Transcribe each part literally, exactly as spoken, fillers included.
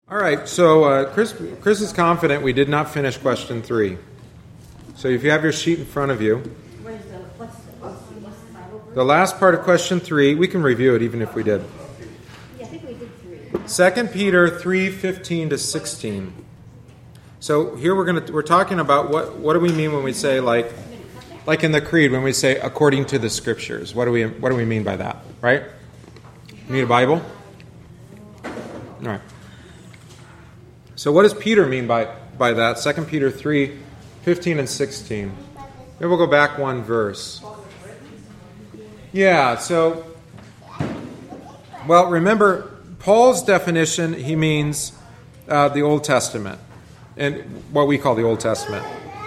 All right, so uh, Chris, Chris is confident we did not finish question three. So if you have your sheet in front of you, the last part of question three, we can review it even if we did. Yeah, I think we did three. Second Peter three fifteen to sixteen. So here we're gonna we're talking about what what do we mean when we say like like in the creed when we say according to the scriptures. What do we what do we mean by that? Right? You need a Bible? All right. So what does Peter mean by, by that? Second Peter three, fifteen and sixteen. Maybe we'll go back one verse. Yeah, so, well, remember, Paul's definition, he means uh, the Old Testament, and what we call the Old Testament.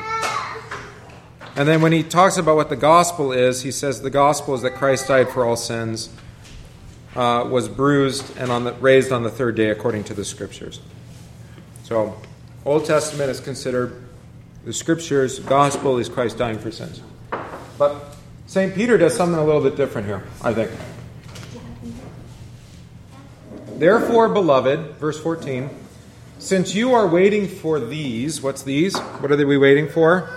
And then when he talks about what the gospel is, he says the gospel is that Christ died for all sins, uh, was bruised, and on the, raised on the third day according to the scriptures. So, Old Testament is considered the Scriptures, gospel is Christ dying for sins. But Saint Peter does something a little bit different here, I think. Therefore, beloved, verse fourteen, since you are waiting for these, what's these? What are we waiting for?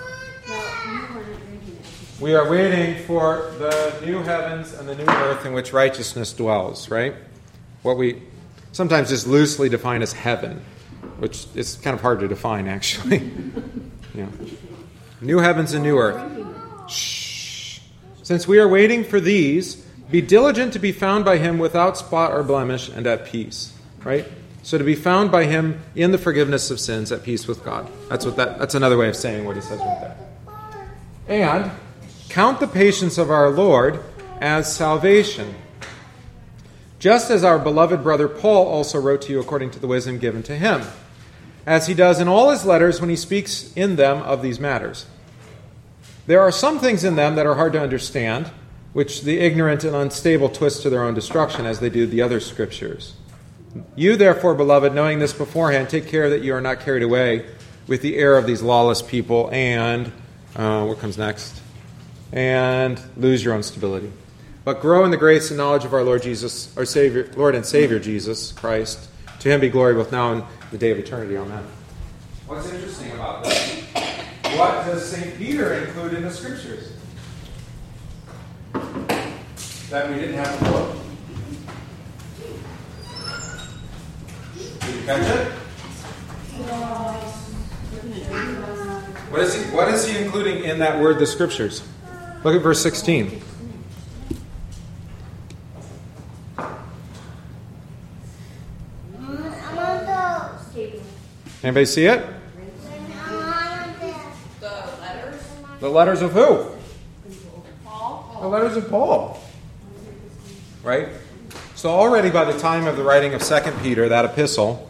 We are waiting for the new heavens and the new earth in which righteousness dwells, right? What we sometimes just loosely define as heaven. Which is kind of hard to define, actually. Yeah. New heavens and new earth. Shh. Since we are waiting for these, be diligent to be found by him without spot or blemish and at peace. Right? So to be found by him in the forgiveness of sins, at peace with God. That's what that. That's another way of saying what he says right there. And count the patience of our Lord as salvation. Just as our beloved brother Paul also wrote to you according to the wisdom given to him, as he does in all his letters when he speaks in them of these matters. There are some things in them that are hard to understand, which the ignorant and unstable twist to their own destruction, as they do the other scriptures. You, therefore, beloved, knowing this beforehand, take care that you are not carried away with the error of these lawless people, and, uh, what comes next? And lose your own stability. But grow in the grace and knowledge of our Lord Jesus, our Savior, Lord and Savior Jesus Christ. To him be glory both now and the day of eternity. Amen. What's interesting about this? What does Saint Peter include in the scriptures that we didn't have before? Did you catch it? What is he, what is he including in that word, the scriptures? Look at verse sixteen. Anybody see it? The letters. The letters of who? Paul. The letters of Paul. Right? So already by the time of the writing of Second Peter, that epistle,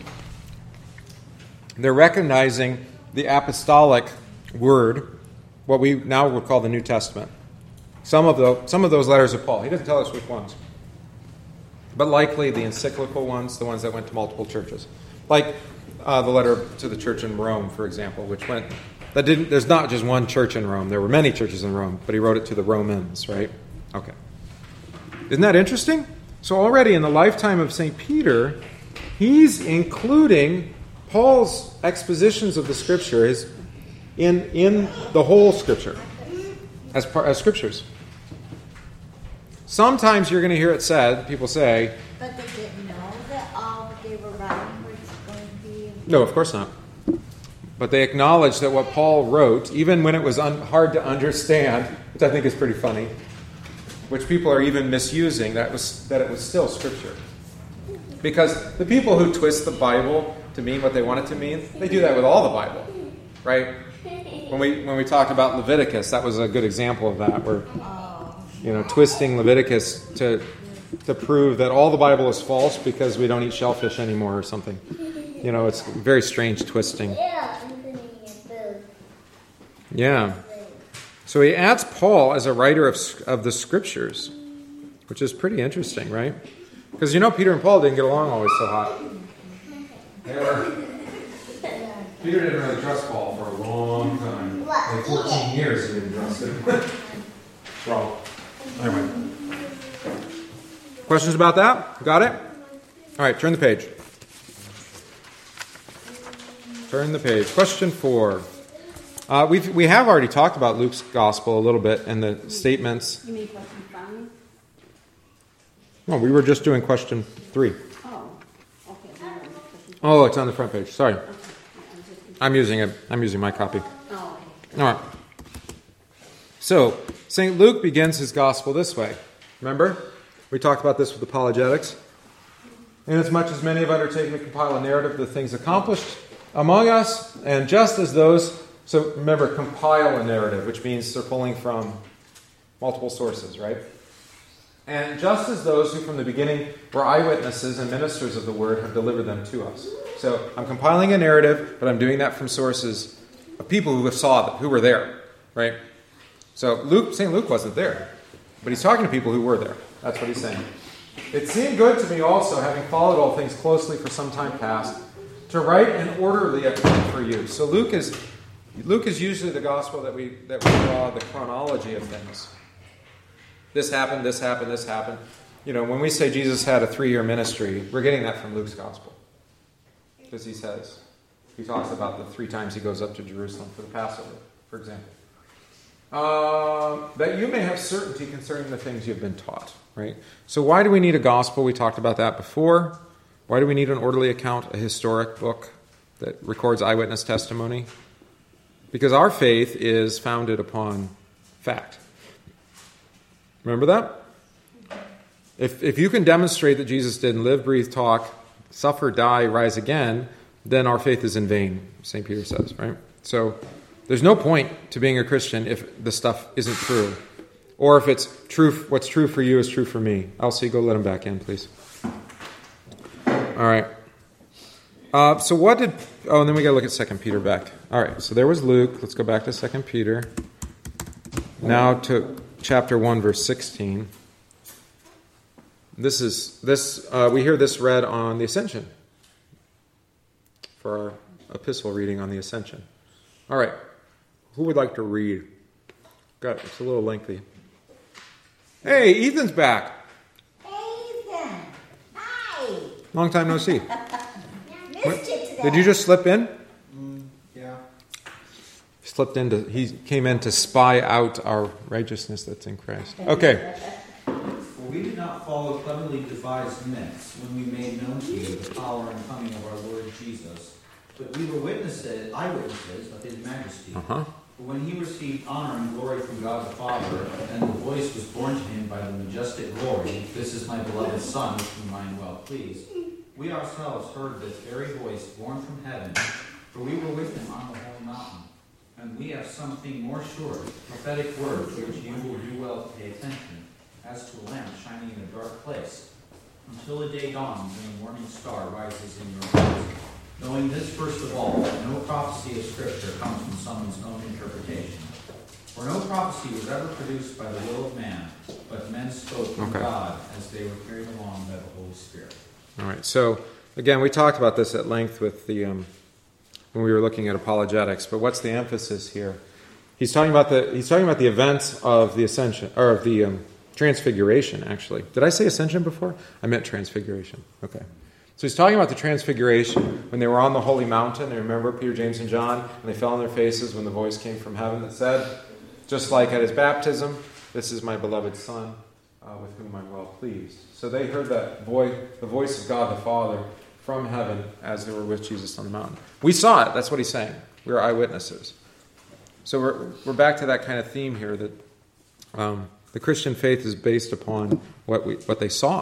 they're recognizing the apostolic word, what we now would call the New Testament. Some of the some of those letters of Paul. He doesn't tell us which ones. But likely the encyclical ones, the ones that went to multiple churches. Like uh, the letter to the church in Rome, for example, which went, that didn't, there's not just one church in Rome. There were many churches in Rome, but he wrote it to the Romans, right? Okay. Isn't that interesting? So already in the lifetime of Saint Peter, he's including Paul's expositions of the Scripture is in, in the whole Scripture, as, par, as Scriptures. Sometimes you're going to hear it said, people say... But they didn't know that all that they were writing was going to be... No, of course not. But they acknowledged that what Paul wrote, even when it was un- hard to understand, which I think is pretty funny, which people are even misusing, that was that it was still Scripture. Because the people who twist the Bible to mean what they want it to mean, they do that with all the Bible, right? When we when we talked about Leviticus, that was a good example of that, where... You know, twisting Leviticus to to prove that all the Bible is false because we don't eat shellfish anymore or something. You know, it's very strange twisting. Yeah. So he adds Paul as a writer of of the Scriptures, which is pretty interesting, right? Because you know Peter and Paul didn't get along always so hot. They were, Peter didn't really trust Paul for a long time. Like fourteen years he didn't trust him. Wrong. Anyway. Questions about that? Got it? All right, turn the page. Turn the page. Question four. Uh, we've, we have already talked about Luke's gospel a little bit and the statements. You mean question five? No, we were just doing question three. Oh, okay. Oh, it's on the front page. Sorry. I'm using it. I'm using my copy. Oh, All right. So, Saint Luke begins his gospel this way. Remember? We talked about this with apologetics. Inasmuch as many have undertaken to compile a narrative of the things accomplished among us, and just as those, so remember, compile a narrative, which means they're pulling from multiple sources, right? And just as those who from the beginning were eyewitnesses and ministers of the word have delivered them to us. So I'm compiling a narrative, but I'm doing that from sources of people who saw it, who were there, right? So Luke, Saint Luke wasn't there, but he's talking to people who were there. That's what he's saying. It seemed good to me also, having followed all things closely for some time past, to write an orderly account for you. So Luke is Luke is usually the gospel that we that we draw the chronology of things. This happened, this happened, this happened. You know, when we say Jesus had a three-year ministry, we're getting that from Luke's gospel. Because he says, he talks about the three times he goes up to Jerusalem for the Passover, for example. Uh, that you may have certainty concerning the things you've been taught, right? So why do we need a gospel? We talked about that before. Why do we need an orderly account, a historic book that records eyewitness testimony? Because our faith is founded upon fact. Remember that? If if you can demonstrate that Jesus didn't live, breathe, talk, suffer, die, rise again, then our faith is in vain, Saint Peter says, right? So there's no point to being a Christian if the stuff isn't true. Or if it's true, what's true for you is true for me. Elsie, go let him back in, please. All right. Uh, so what did... Oh, and then we got to look at Second Peter back. All right, so there was Luke. Let's go back to Second Peter. Now to chapter one, verse sixteen. This is... this. Uh, we hear this read on the Ascension. For our epistle reading on the Ascension. All right. Who would like to read? Got it. It's a little lengthy. Hey, Ethan's back. Hey, Ethan. Hi. Long time no see. Missed What? you today. Did you just slip in? Mm, yeah. Slipped into. He came in to spy out our righteousness that's in Christ. Okay. For we did not follow cleverly devised myths when we made known to you the power and coming of our Lord Jesus, but we were witnesses, eyewitnesses of his majesty. Uh-huh. For when he received honor and glory from God the Father, and the voice was borne to him by the majestic glory, "This is my beloved Son, with whom I am well pleased," we ourselves heard this very voice borne from heaven, for we were with him on the holy mountain. And we have something more sure, prophetic words, to which you will do well to pay attention, as to a lamp shining in a dark place, until the day dawns and the morning star rises in your hearts. Knowing this first of all, that no prophecy of Scripture comes from someone's own interpretation. For no prophecy was ever produced by the will of man, but men spoke from Okay. God as they were carried along by the Holy Spirit. All right. So again, we talked about this at length with the um, when we were looking at apologetics. But what's the emphasis here? He's talking about the he's talking about the events of the ascension or of the um, transfiguration. Actually, did I say ascension before? I meant transfiguration. Okay. So he's talking about the transfiguration when they were on the holy mountain. And remember Peter, James, and John, and they fell on their faces when the voice came from heaven that said, just like at his baptism, "This is my beloved Son, uh, with whom I'm well pleased." So they heard that voice, the voice of God the Father from heaven as they were with Jesus on the mountain. We saw it. That's what he's saying. We were eyewitnesses. So we're we're back to that kind of theme here that um, the Christian faith is based upon what we what they saw.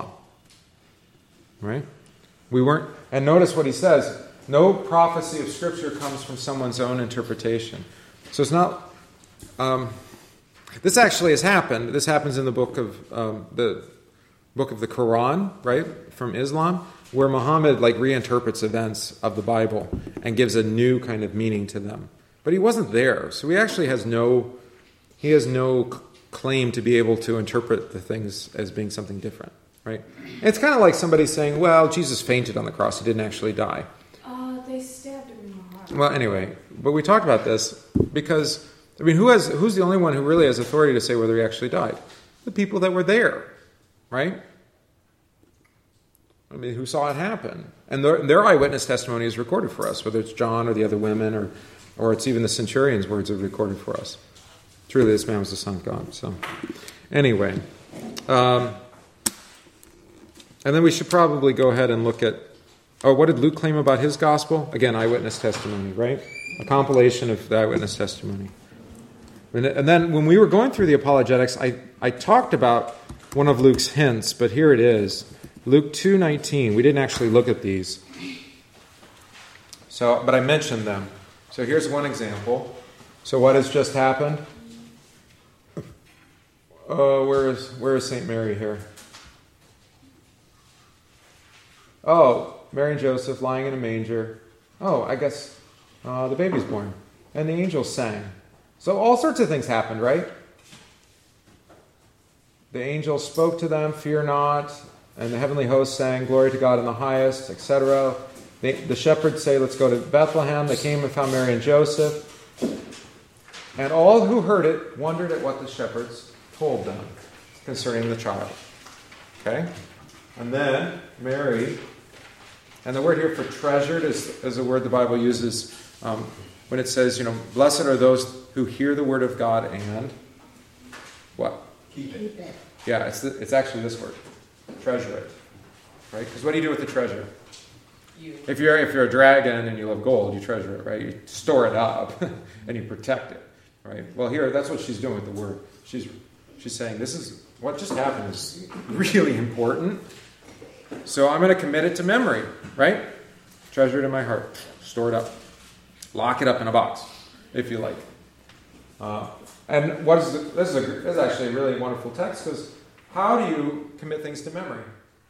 Right? We weren't, and notice what he says, no prophecy of Scripture comes from someone's own interpretation. So it's not, um, this actually has happened. This happens in the book of, um, the book of the Quran, right, from Islam, where Muhammad like reinterprets events of the Bible and gives a new kind of meaning to them. But he wasn't there, so he actually has no, he has no c- claim to be able to interpret the things as being something different. Right? It's kind of like somebody saying, well, Jesus fainted on the cross. He didn't actually die. Uh, they stabbed him in the heart. Well, anyway, but we talked about this because, I mean, who has who's the only one who really has authority to say whether he actually died? The people that were there, right? I mean, who saw it happen. And their, their eyewitness testimony is recorded for us, whether it's John or the other women, or, or it's even the centurion's words are recorded for us. Truly, this man was the Son of God. So, anyway. Um, and then we should probably go ahead and look at, oh, what did Luke claim about his gospel? Again, eyewitness testimony, right? A compilation of the eyewitness testimony. And, and then when we were going through the apologetics, I, I talked about one of Luke's hints, but here it is. Luke two nineteen. We didn't actually look at these. So, but I mentioned them. So here's one example. So what has just happened? Oh, where is where is Saint Mary here? Oh, Mary and Joseph lying in a manger. Oh, I guess uh, the baby's born. And the angels sang. So all sorts of things happened, right? The angels spoke to them, fear not. And the heavenly host sang, glory to God in the highest, et cetera. The, the shepherds say, let's go to Bethlehem. They came and found Mary and Joseph. And all who heard it wondered at what the shepherds told them concerning the child. Okay? And then Mary, and the word here for treasured is, is a word the Bible uses um, when it says, you know, blessed are those who hear the word of God and what? Keep it. Yeah, it's the, it's actually this word. Treasure it. Right? Because what do you do with the treasure? You. If you're if you're a dragon and you love gold, you treasure it, right? You store it up and you protect it. Right? Well, here that's what she's doing with the word. She's she's saying this is what just happened is really important. So I'm going to commit it to memory, right? Treasure it in my heart. Store it up. Lock it up in a box, if you like. Uh, and what is the, this is a this is actually a really wonderful text, because how do you commit things to memory?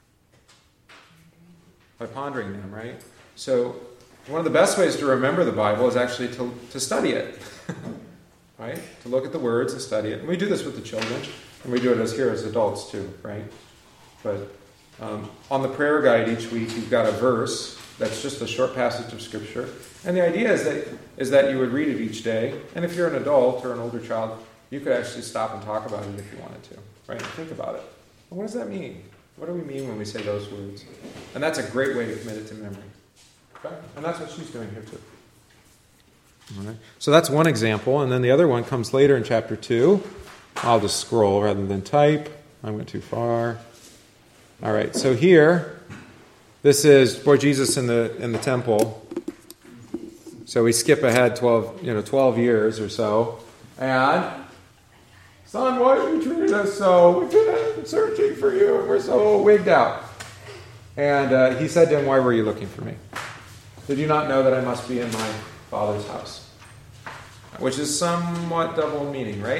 By pondering them, right? So one of the best ways to remember the Bible is actually to, to study it. Right? To look at the words and study it. And we do this with the children, and we do it as here as adults too, right? But um, on the prayer guide each week, you've got a verse that's just a short passage of Scripture. And the idea is that is that you would read it each day. And if you're an adult or an older child, you could actually stop and talk about it if you wanted to, right? Think about it. Well, what does that mean? What do we mean when we say those words? And that's a great way to commit it to memory. Okay? And that's what she's doing here too. All right. So that's one example. And then the other one comes later in chapter two. I'll just scroll rather than type. I went too far. All right. So here, this is for Jesus in the in the temple. So we skip ahead twelve, you know, twelve years or so. And, son, why have you treated us so? We've been searching for you, and we're so wigged out. And uh, he said to him, why were you looking for me? Did you not know that I must be in my Father's house? Which is somewhat double meaning, right?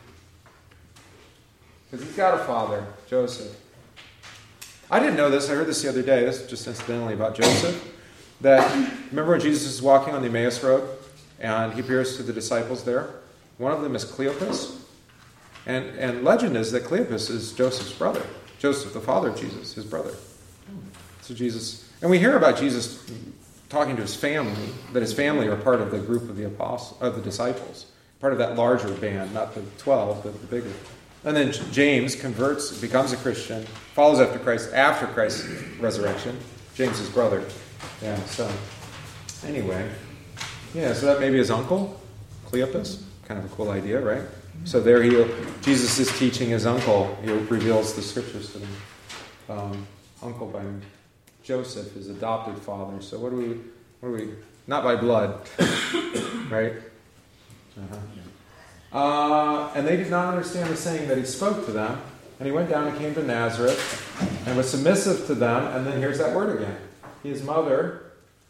Because he's got a father, Joseph. I didn't know this. I heard this the other day. This is just incidentally about Joseph. That, remember when Jesus is walking on the Emmaus Road, and he appears to the disciples there? One of them is Cleopas. And, and legend is that Cleopas is Joseph's brother. Joseph, the father of Jesus, his brother. So Jesus, and we hear about Jesus talking to his family, that his family are part of the group of the apostles, of the disciples, part of that larger band, not the twelve, but the bigger. And then James converts, becomes a Christian, follows after Christ after Christ's resurrection. James' his brother. Yeah. So anyway, yeah. So that may be his uncle, Cleopas. Kind of a cool idea, right? So there he, Jesus is teaching his uncle. He reveals the scriptures to them. Um, uncle by Joseph, his adopted father. So what do we, what do we, not by blood, right? Uh-huh. Uh, and they did not understand the saying that he spoke to them. And he went down and came to Nazareth and was submissive to them. And then here's that word again. His mother,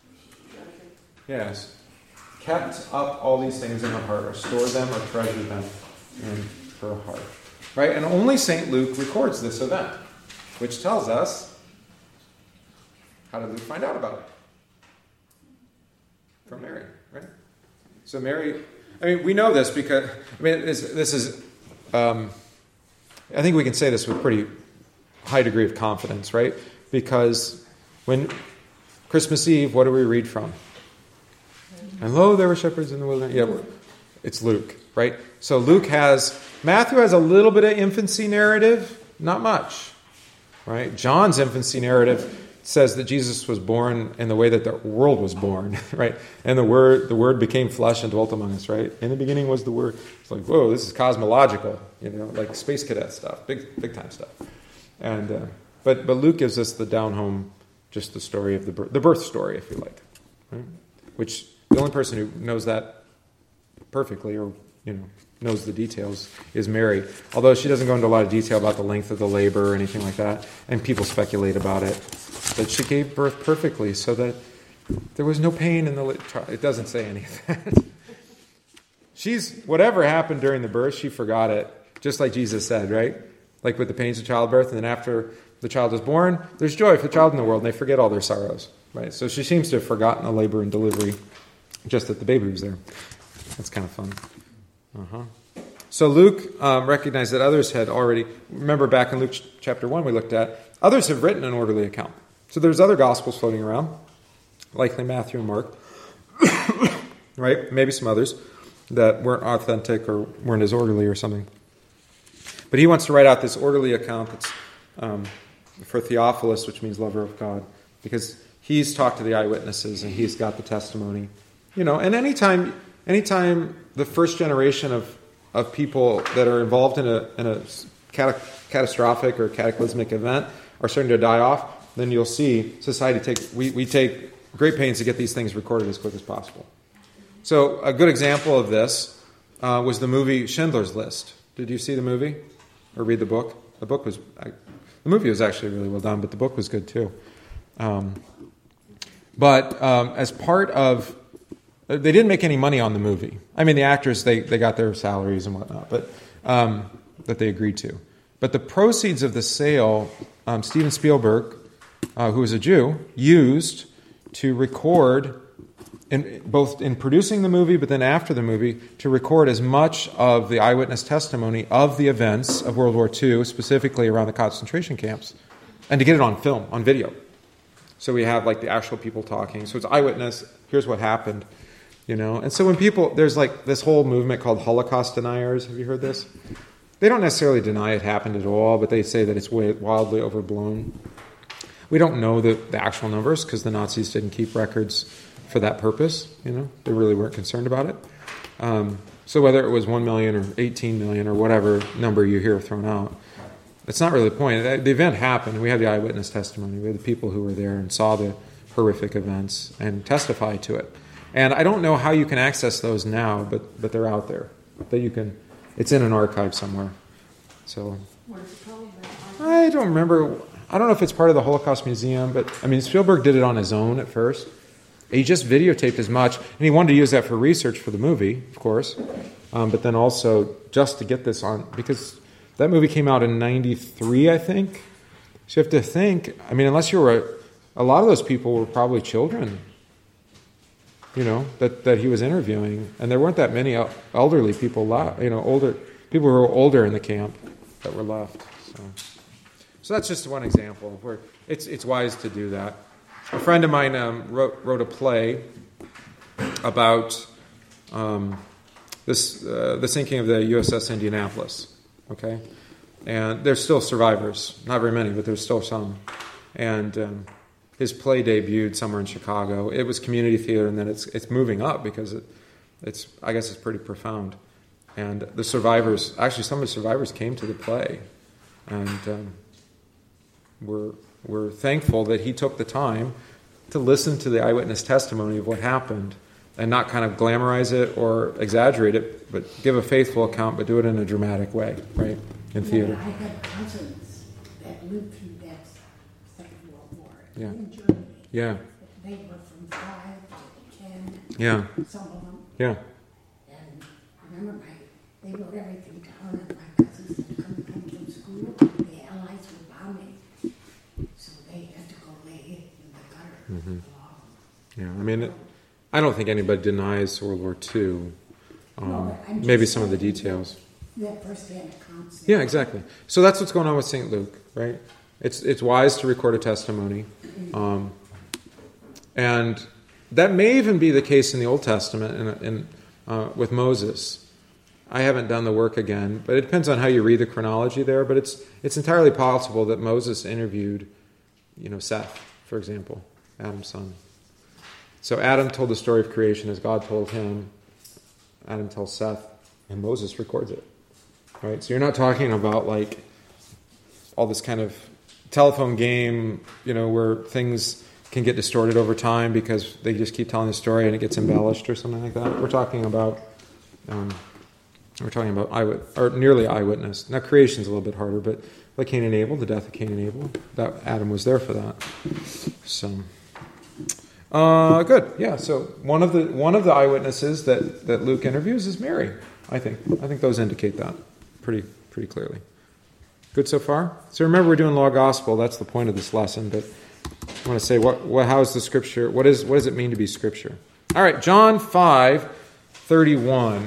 yes, kept up all these things in her heart, or stored them, or treasured them in her heart. Right? And only Saint Luke records this event, which tells us, how did Luke find out about it? From Mary, right? So Mary, I mean, we know this because, I mean, this, this is, um, I think we can say this with pretty high degree of confidence, right? Because when Christmas Eve, what do we read from? And lo, there were shepherds in the wilderness. Yeah, it's Luke, right? So Luke has, Matthew has a little bit of infancy narrative, not much, right? John's infancy narrative says that Jesus was born in the way that the world was born, right? And the word the word became flesh and dwelt among us, right? In the beginning was the Word. It's like, whoa, this is cosmological, you know, like space cadet stuff, big big time stuff. And uh, but but Luke gives us the down home, just the story of the birth, the birth story, if you like, right? Which the only person who knows that perfectly, or you know, knows the details, is Mary. Although she doesn't go into a lot of detail about the length of the labor or anything like that, and people speculate about it. But she gave birth perfectly, so that there was no pain in the. It doesn't say any of that. She's whatever happened during the birth, she forgot it, just like Jesus said, right? Like with the pains of childbirth, and then after the child is born, there's joy for the child in the world, and they forget all their sorrows, right? So she seems to have forgotten the labor and delivery, just that the baby was there. That's kind of fun. Uh-huh. So Luke um, recognized that others had already, remember back in Luke ch- chapter one we looked at, others have written an orderly account. So there's other gospels floating around, likely Matthew and Mark, right? Maybe some others that weren't authentic or weren't as orderly or something. But he wants to write out this orderly account that's um, for Theophilus, which means lover of God, because he's talked to the eyewitnesses and he's got the testimony. You know, and anytime, anytime the first generation of, of people that are involved in a in a cat- catastrophic or cataclysmic event are starting to die off, then you'll see society take we, we take great pains to get these things recorded as quick as possible. So a good example of this uh, was the movie Schindler's List. Did you see the movie or read the book? The book was I, the movie was actually really well done, but the book was good too. Um, but um, as part of they didn't make any money on the movie. I mean, the actors, they, they got their salaries and whatnot, but um, that they agreed to. But the proceeds of the sale, um, Steven Spielberg, uh, who was a Jew, used to record, in, both in producing the movie, but then after the movie, to record as much of the eyewitness testimony of the events of World War Two, specifically around the concentration camps, and to get it on film, on video. So we have like the actual people talking. So it's eyewitness, here's what happened. You know, and so when people, there's like this whole movement called Holocaust deniers. Have you heard this? They don't necessarily deny it happened at all, but they say that it's wildly overblown. We don't know the, the actual numbers because the Nazis didn't keep records for that purpose. You know, they really weren't concerned about it. Um, so whether it was one million or eighteen million or whatever number you hear thrown out, that's not really the point. The event happened. We have the eyewitness testimony. We have the people who were there and saw the horrific events and testify to it. And I don't know how you can access those now, but but they're out there. That you can, it's in an archive somewhere. So What's it called? I don't remember. I don't know if it's part of the Holocaust Museum, but I mean Spielberg did it on his own at first. He just videotaped as much, and he wanted to use that for research for the movie, of course. Um, but then also just to get this on, because that movie came out in ninety-three, I think. So you have to think. I mean, unless you were a, a lot of those people were probably children. You know, that, that he was interviewing. And there weren't that many elderly people left, you know, older people who were older in the camp that were left. So, so that's just one example where it's it's wise to do that. A friend of mine um, wrote, wrote a play about um, this uh, the sinking of the U S S Indianapolis, okay? And there's still survivors. Not very many, but there's still some. And Um, his play debuted somewhere in Chicago. It was community theater, and then it's it's moving up because it, it's I guess it's pretty profound. And the survivors, actually, some of the survivors came to the play, and um, we're we're thankful that he took the time to listen to the eyewitness testimony of what happened, and not kind of glamorize it or exaggerate it, but give a faithful account, but do it in a dramatic way, right? In theater. Yeah, I had cousins that lived through that Second World War Yeah. in Germany. Yeah. They were from five to ten. Yeah. Some of them. Yeah. And I remember my, they wrote everything down, and my cousins had come home from school. The Allies were bombing, so they had to go lay in the gutter. Mm-hmm. Along. Yeah, I mean, it, I don't think anybody denies World War Two. Um, No, but I'm just maybe some of the saying details. That first-hand accounts. Yeah, exactly. So that's what's going on with Saint Luke, right? It's it's wise to record a testimony, um, and that may even be the case in the Old Testament in, in uh, with Moses. I haven't done the work again, but it depends on how you read the chronology there. But it's it's entirely possible that Moses interviewed, you know, Seth for example, Adam's son. So Adam told the story of creation as God told him. Adam tells Seth, and Moses records it. Right? So you're not talking about like all this kind of telephone game, you know, where things can get distorted over time because they just keep telling the story and it gets embellished or something like that. We're talking about, um, we're talking about eyewit- or nearly eyewitness. Now creation's a little bit harder, but like Cain and Abel, the death of Cain and Abel, that Adam was there for that. So, uh, good, yeah. So one of the one of the eyewitnesses that, that Luke interviews is Mary. I think I think those indicate that pretty pretty clearly. Good so far? So remember, we're doing law gospel. That's the point of this lesson. But I want to say, what, what how is the scripture? What is what does it mean to be scripture? All right, John five thirty-one.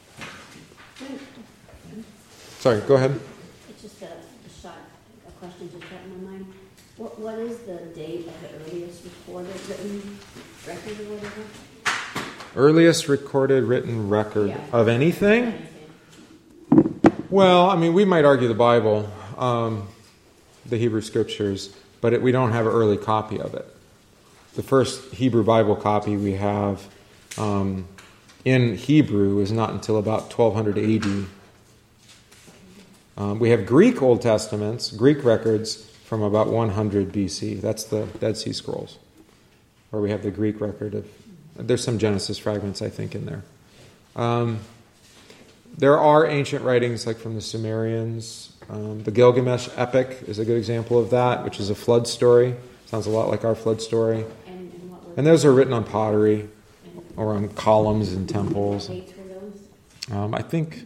Sorry, go ahead. It's just a, a shot, a question just got in my mind. What What is the date of the earliest recorded written record or whatever? Earliest recorded written record Yeah. of anything? Well, I mean, we might argue the Bible, um, the Hebrew Scriptures, but it, we don't have an early copy of it. The first Hebrew Bible copy we have um, in Hebrew is not until about twelve hundred A D. Um, we have Greek Old Testaments, Greek records from about one hundred B C. That's the Dead Sea Scrolls, where we have the Greek record of. There's some Genesis fragments, I think, in there. Um, there are ancient writings, like from the Sumerians. Um, the Gilgamesh epic is a good example of that, which is a flood story. Sounds a lot like our flood story. And, and, what were And those are written on pottery or on columns in what temples. dates were those? Um, I think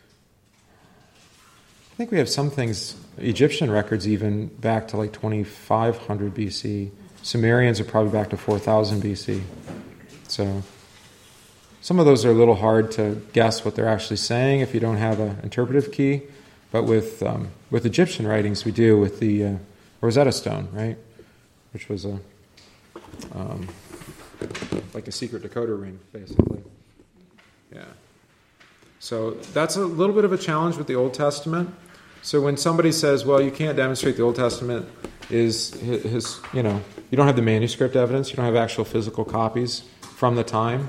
I think we have some things, Egyptian records even back to like twenty-five hundred B C. Sumerians are probably back to four thousand B C. So some of those are a little hard to guess what they're actually saying if you don't have an interpretive key. But with um, with Egyptian writings, we do with the uh, Rosetta Stone, right? Which was a um, like a secret decoder ring, basically. Yeah. So that's a little bit of a challenge with the Old Testament. So when somebody says, "Well, you can't demonstrate the Old Testament is his, his," you know, you don't have the manuscript evidence, you don't have actual physical copies from the time.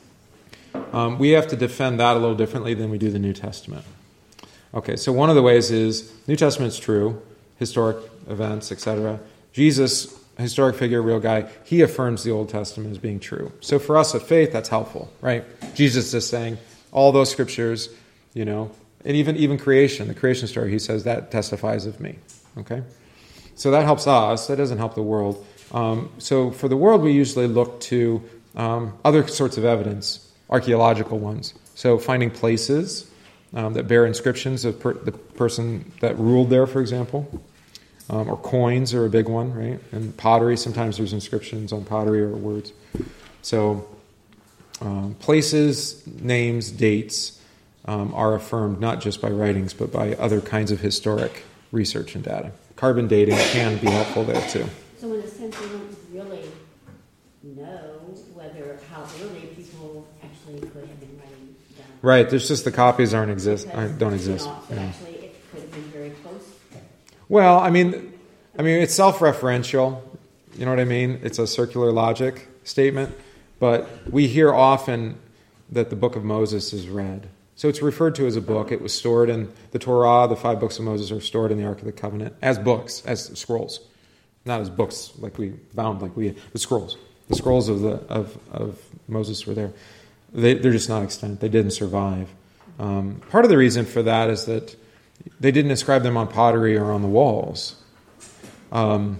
Um, we have to defend that a little differently than we do the New Testament. Okay, so one of the ways is New Testament's true, historic events, et cetera. Jesus, historic figure, real guy, he affirms the Old Testament as being true. So for us of faith, that's helpful, right? Jesus is saying all those scriptures, you know, and even even creation, the creation story, he says that testifies of me. Okay, so that helps us. That doesn't help the world. Um, so for the world, we usually look to um, other sorts of evidence, archaeological ones. So finding places um, that bear inscriptions of per- the person that ruled there, for example, um, or coins are a big one, right? And pottery, sometimes there's inscriptions on pottery or words. So um, places, names, dates um, are affirmed not just by writings, but by other kinds of historic research and data. Carbon dating can be helpful there too. So in a sense, we don't really know whether how early people actually could have been writing down. Right, there's just the copies aren't exist, Because, don't you exist. know, but Yeah. actually, it could have been very close. Well, I mean, I mean, it's self-referential. You know what I mean? It's a circular logic statement. But we hear often that the Book of Moses is read. So it's referred to as a book. It was stored in the Torah. The five books of Moses are stored in the Ark of the Covenant as books, as scrolls, not as books like we bound, like we, but scrolls. The scrolls of the of, of Moses were there. They, they're just not extant. They didn't survive. Um, part of the reason for that is that they didn't inscribe them on pottery or on the walls. Um,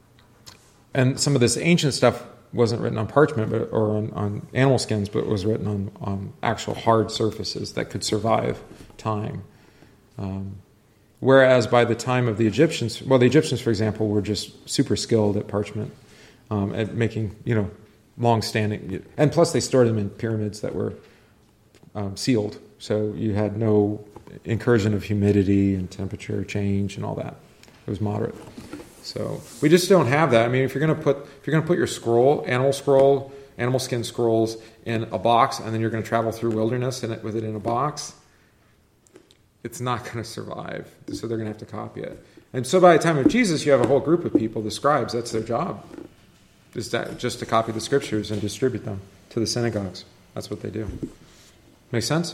and some of this ancient stuff wasn't written on parchment but, or on, on animal skins, but was written on, on actual hard surfaces that could survive time. Um, whereas by the time of the Egyptians, well, the Egyptians, for example, were just super skilled at parchment, um, at making, you know, long-standing, and plus they stored them in pyramids that were um, sealed, so you had no incursion of humidity and temperature change and all that. It was moderate. So we just don't have that. I mean, if you're going to put if you're going to put your scroll, animal scroll, animal skin scrolls in a box, and then you're going to travel through wilderness in it with it in a box, it's not going to survive. So they're going to have to copy it. And so by the time of Jesus, you have a whole group of people, the scribes, that's their job, is that just to copy the scriptures and distribute them to the synagogues. That's what they do. Make sense?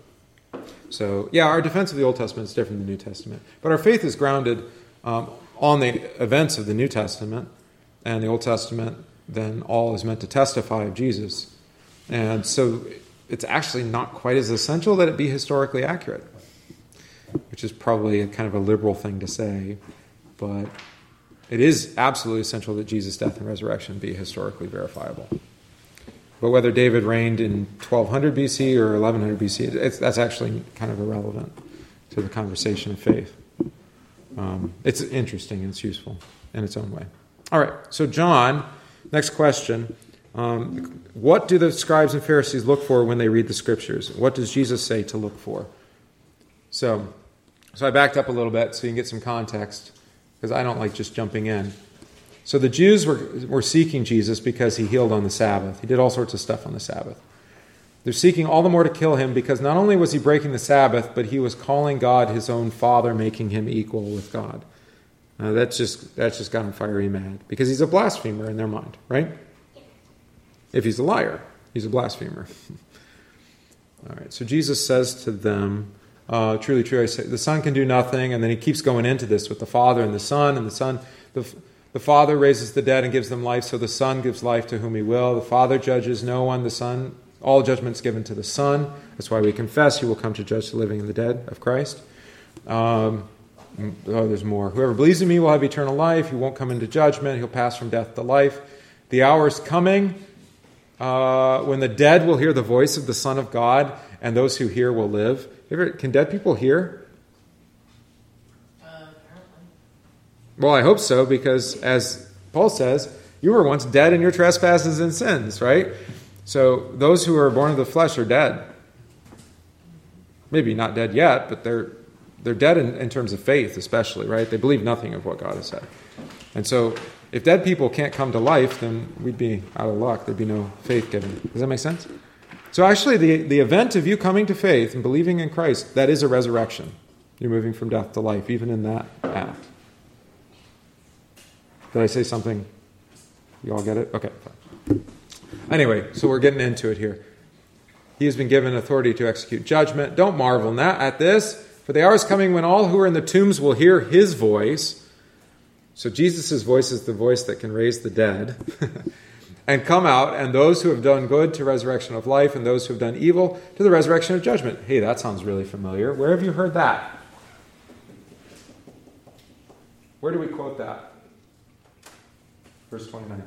So, yeah, our defense of the Old Testament is different than the New Testament. But our faith is grounded um, on the events of the New Testament, and the Old Testament, then all is meant to testify of Jesus. And so it's actually not quite as essential that it be historically accurate, which is probably a kind of a liberal thing to say, but it is absolutely essential that Jesus' death and resurrection be historically verifiable. But whether David reigned in twelve hundred B C or eleven hundred B C, it's, that's actually kind of irrelevant to the conversation of faith. Um, it's interesting and it's useful in its own way. All right, so John, next question. Um, what do the scribes and Pharisees look for when they read the scriptures? What does Jesus say to look for? So, so I backed up a little bit so you can get some context, because I don't like just jumping in. So the Jews were, were seeking Jesus because he healed on the Sabbath. He did all sorts of stuff on the Sabbath. They're seeking all the more to kill him because not only was he breaking the Sabbath, but he was calling God his own Father, making him equal with God. Uh, that's just that's just got him fiery mad, because he's a blasphemer in their mind, right? If he's a liar, he's a blasphemer. All right, so Jesus says to them, uh, truly, truly, I say, the Son can do nothing, and then he keeps going into this with the Father and the Son, and the Son, the, the Father raises the dead and gives them life, so the Son gives life to whom he will. The Father judges no one, the Son, all judgment's given to the Son. That's why we confess he will come to judge the living and the dead of Christ. Um, oh, there's more. Whoever believes in me will have eternal life. He won't come into judgment. He'll pass from death to life. The hour is coming Uh, when the dead will hear the voice of the Son of God, and those who hear will live. Ever, can dead people hear? Uh, apparently. Well, I hope so, because as Paul says, you were once dead in your trespasses and sins, right? So those who are born of the flesh are dead. Maybe not dead yet, but they're they're dead in, in terms of faith, especially, right? They believe nothing of what God has said. And so if dead people can't come to life, then we'd be out of luck. There'd be no faith given. Does that make sense? So actually, the, the event of you coming to faith and believing in Christ, that is a resurrection. You're moving from death to life, even in that act. Did I say something? You all get it? Okay, fine. Anyway, so we're getting into it here. He has been given authority to execute judgment. Don't marvel now at this, for the hour is coming when all who are in the tombs will hear his voice. So Jesus' voice is the voice that can raise the dead. And come out, and those who have done good to resurrection of life, and those who have done evil to the resurrection of judgment. Hey, that sounds really familiar. Where have you heard that? Where do we quote that? Verse twenty-nine.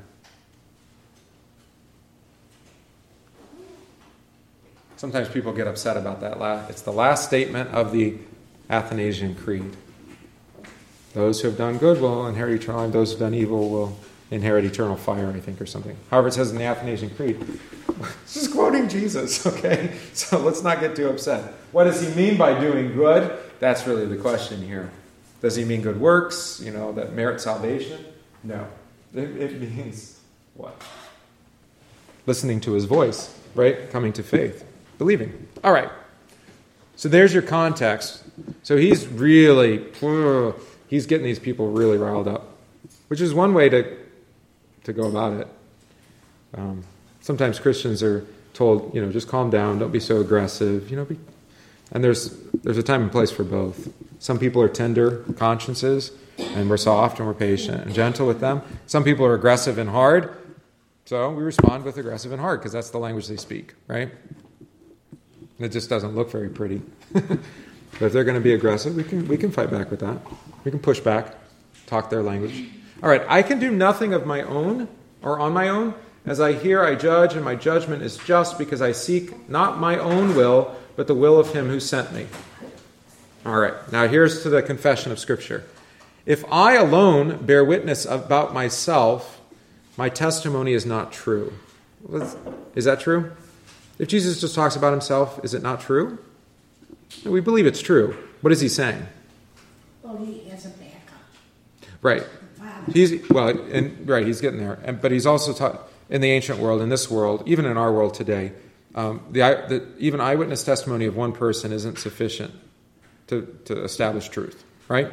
Sometimes people get upset about that. It's the last statement of the Athanasian Creed. Those who have done good will inherit eternal life. Those who have done evil will inherit eternal fire, I think, or something. However, it says in the Athanasian Creed. This is quoting Jesus, okay? So let's not get too upset. What does he mean by doing good? That's really the question here. Does he mean good works, you know, that merit salvation? No. It, it means what? Listening to his voice, right? Coming to faith. Believing. All right. So there's your context. So he's really... He's getting these people really riled up, which is one way to to go about it. Um, sometimes Christians are told, you know, just calm down, don't be so aggressive, you know. Be, and there's there's a time and place for both. Some people are tender consciences, and we're soft and we're patient and gentle with them. Some people are aggressive and hard, so we respond with aggressive and hard because that's the language they speak, right? And it just doesn't look very pretty. But if they're going to be aggressive, we can we can fight back with that. We can push back, talk their language. All right, I can do nothing of my own or on my own. As I hear, I judge, and my judgment is just because I seek not my own will, but the will of him who sent me. All right, now here's to the confession of Scripture. If I alone bear witness about myself, my testimony is not true. Is that true? If Jesus just talks about himself, is it not true? We believe it's true. What is he saying? Well, he has a backup. Right. He's well, and right. He's getting there, and, but he's also taught in the ancient world, in this world, even in our world today. Um, the, the even eyewitness testimony of one person isn't sufficient to, to establish truth. Right?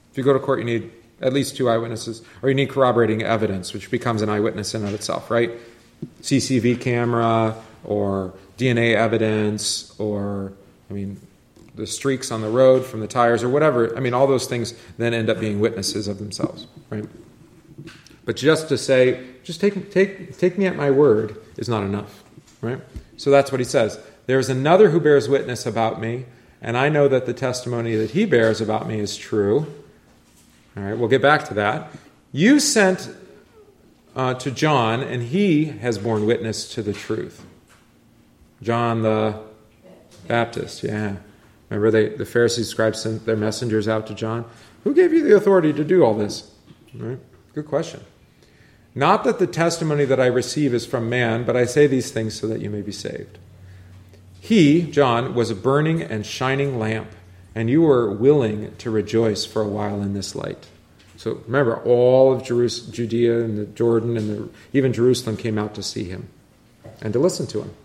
If you go to court, you need at least two eyewitnesses, or you need corroborating evidence, which becomes an eyewitness in and of itself, right? C C V camera, or D N A evidence, or, I mean, the streaks on the road from the tires, or whatever. I mean, all those things then end up being witnesses of themselves, right? But just to say, just take take take me at my word is not enough, right? So that's what he says. There's another who bears witness about me, and I know that the testimony that he bears about me is true. All right, we'll get back to that. You sent uh, to John, and he has borne witness to the truth. John the Baptist, yeah. Remember they, the Pharisees, scribes sent their messengers out to John? Who gave you the authority to do all this? All right, good question. Not that the testimony that I receive is from man, but I say these things so that you may be saved. He, John, was a burning and shining lamp, and you were willing to rejoice for a while in this light. So remember, all of Jerus- Judea and the Jordan and the, even Jerusalem came out to see him and to listen to him.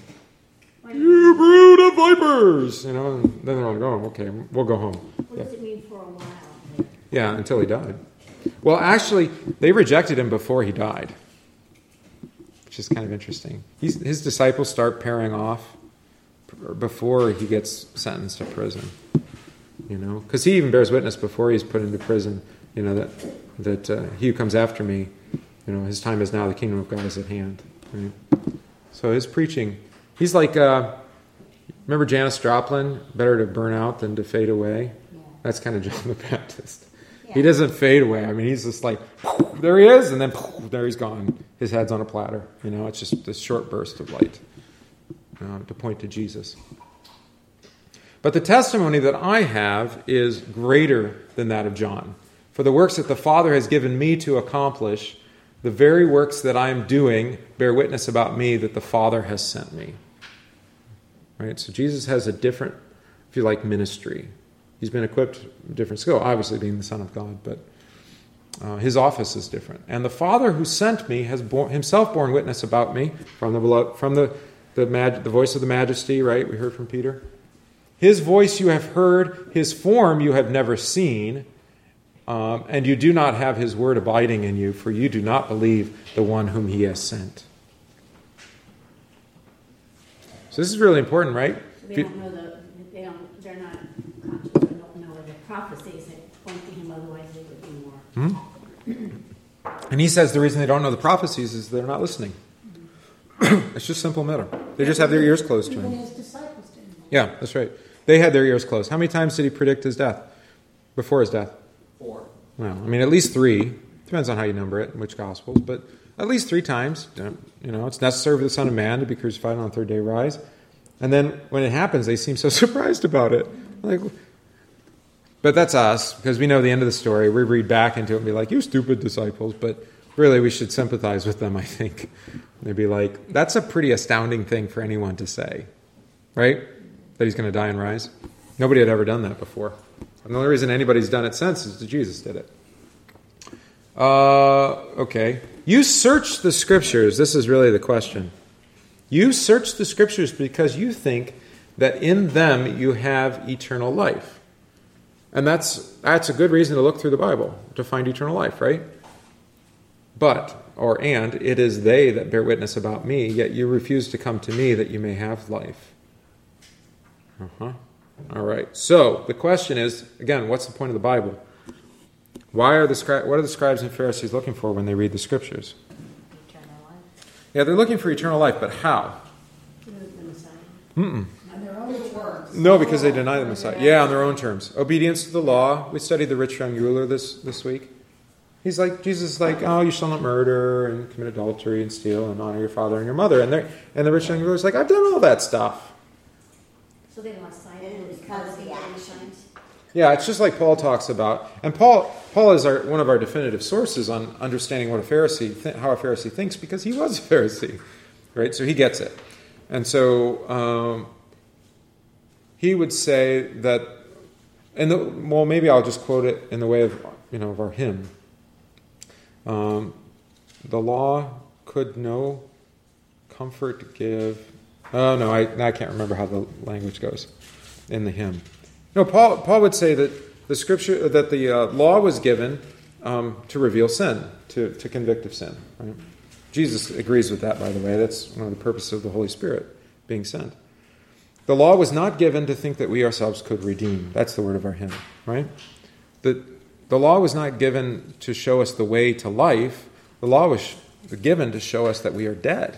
You brood of vipers! You know, and then they're like, oh, okay, we'll go home. What Yeah. does it mean for a while? Yeah, until he died. Well, actually, they rejected him before he died, which is kind of interesting. He's, his disciples start pairing off before he gets sentenced to prison. You know, because he even bears witness before he's put into prison. You know that that uh, he who comes after me, you know, his time is now. The kingdom of God is at hand. Right? So his preaching, he's like, uh, remember Janis Joplin? Better to burn out than to fade away. Yeah. That's kind of John the Baptist. Yeah. He doesn't fade away. I mean, he's just like, there he is, and then there he's gone. His head's on a platter. You know, it's just this short burst of light uh, to point to Jesus. But the testimony that I have is greater than that of John. For the works that the Father has given me to accomplish, the very works that I am doing bear witness about me that the Father has sent me. Right? So Jesus has a different, if you like, ministry. He's been equipped with different skill, obviously being the Son of God, but uh, his office is different. And the Father who sent me has borne, himself borne witness about me from the from the the, mag, the voice of the Majesty. Right? We heard from Peter. His voice you have heard, his form you have never seen, um, and you do not have his word abiding in you, for you do not believe the one whom he has sent. So this is really important, right? So they don't know the, they don't, they're not conscious, they don't know the prophecies that point to him, otherwise they would be more. Hmm? And he says the reason they don't know the prophecies is they're not listening. It's just simple matter. They just have their ears closed to Even him. his disciples didn't know. Yeah, that's right. They had their ears closed. How many times did he predict his death? Before his death? Four. Well, I mean, at least three. Depends on how you number it, in which Gospels, but at least three times. You know, it's necessary for the Son of Man to be crucified on the third day rise. And then when it happens, they seem so surprised about it. Like, but that's us, because we know the end of the story. We read back into it and be like, you stupid disciples. But really, we should sympathize with them, I think. They'd be like, that's a pretty astounding thing for anyone to say, right? That he's going to die and rise. Nobody had ever done that before. And the only reason anybody's done it since is that Jesus did it. Uh, okay. You search the Scriptures. This is really the question. You search the Scriptures because you think that in them you have eternal life. And that's that's a good reason to look through the Bible, to find eternal life, right? But, or and, it is they that bear witness about me, yet you refuse to come to me that you may have life. Uh-huh. All right. So, the question is, again, what's the point of the Bible? Why are the scri- what are the scribes and Pharisees looking for when they read the Scriptures? Eternal life. Yeah, they're looking for eternal life, but how? The Messiah. Mm-mm. On their own terms. No, because they deny the Messiah. Yeah, on their own terms. Obedience to the law. We studied the rich young ruler this, this week. He's like, Jesus is like, oh, you shall not murder and commit adultery and steal and honor your father and your mother. And they and the rich young ruler's like, I've done all that stuff. So they lost sight And of the because of the the action. signs. Yeah, it's just like Paul talks about. And Paul Paul is our, one of our definitive sources on understanding what a Pharisee, th- how a Pharisee thinks, because he was a Pharisee, right? So he gets it. And so um, he would say that, and the, well, maybe I'll just quote it in the way of, you know, of our hymn. Um, the law could no comfort give. Oh no, I I can't remember how the language goes in the hymn. No, Paul Paul would say that the scripture that the uh, law was given um, to reveal sin, to, to convict of sin. Right? Jesus agrees with that, by the way. That's one of the purposes of the Holy Spirit being sent. The law was not given to think that we ourselves could redeem. That's the word of our hymn, right? The, the law was not given to show us the way to life. The law was given to show us that we are dead,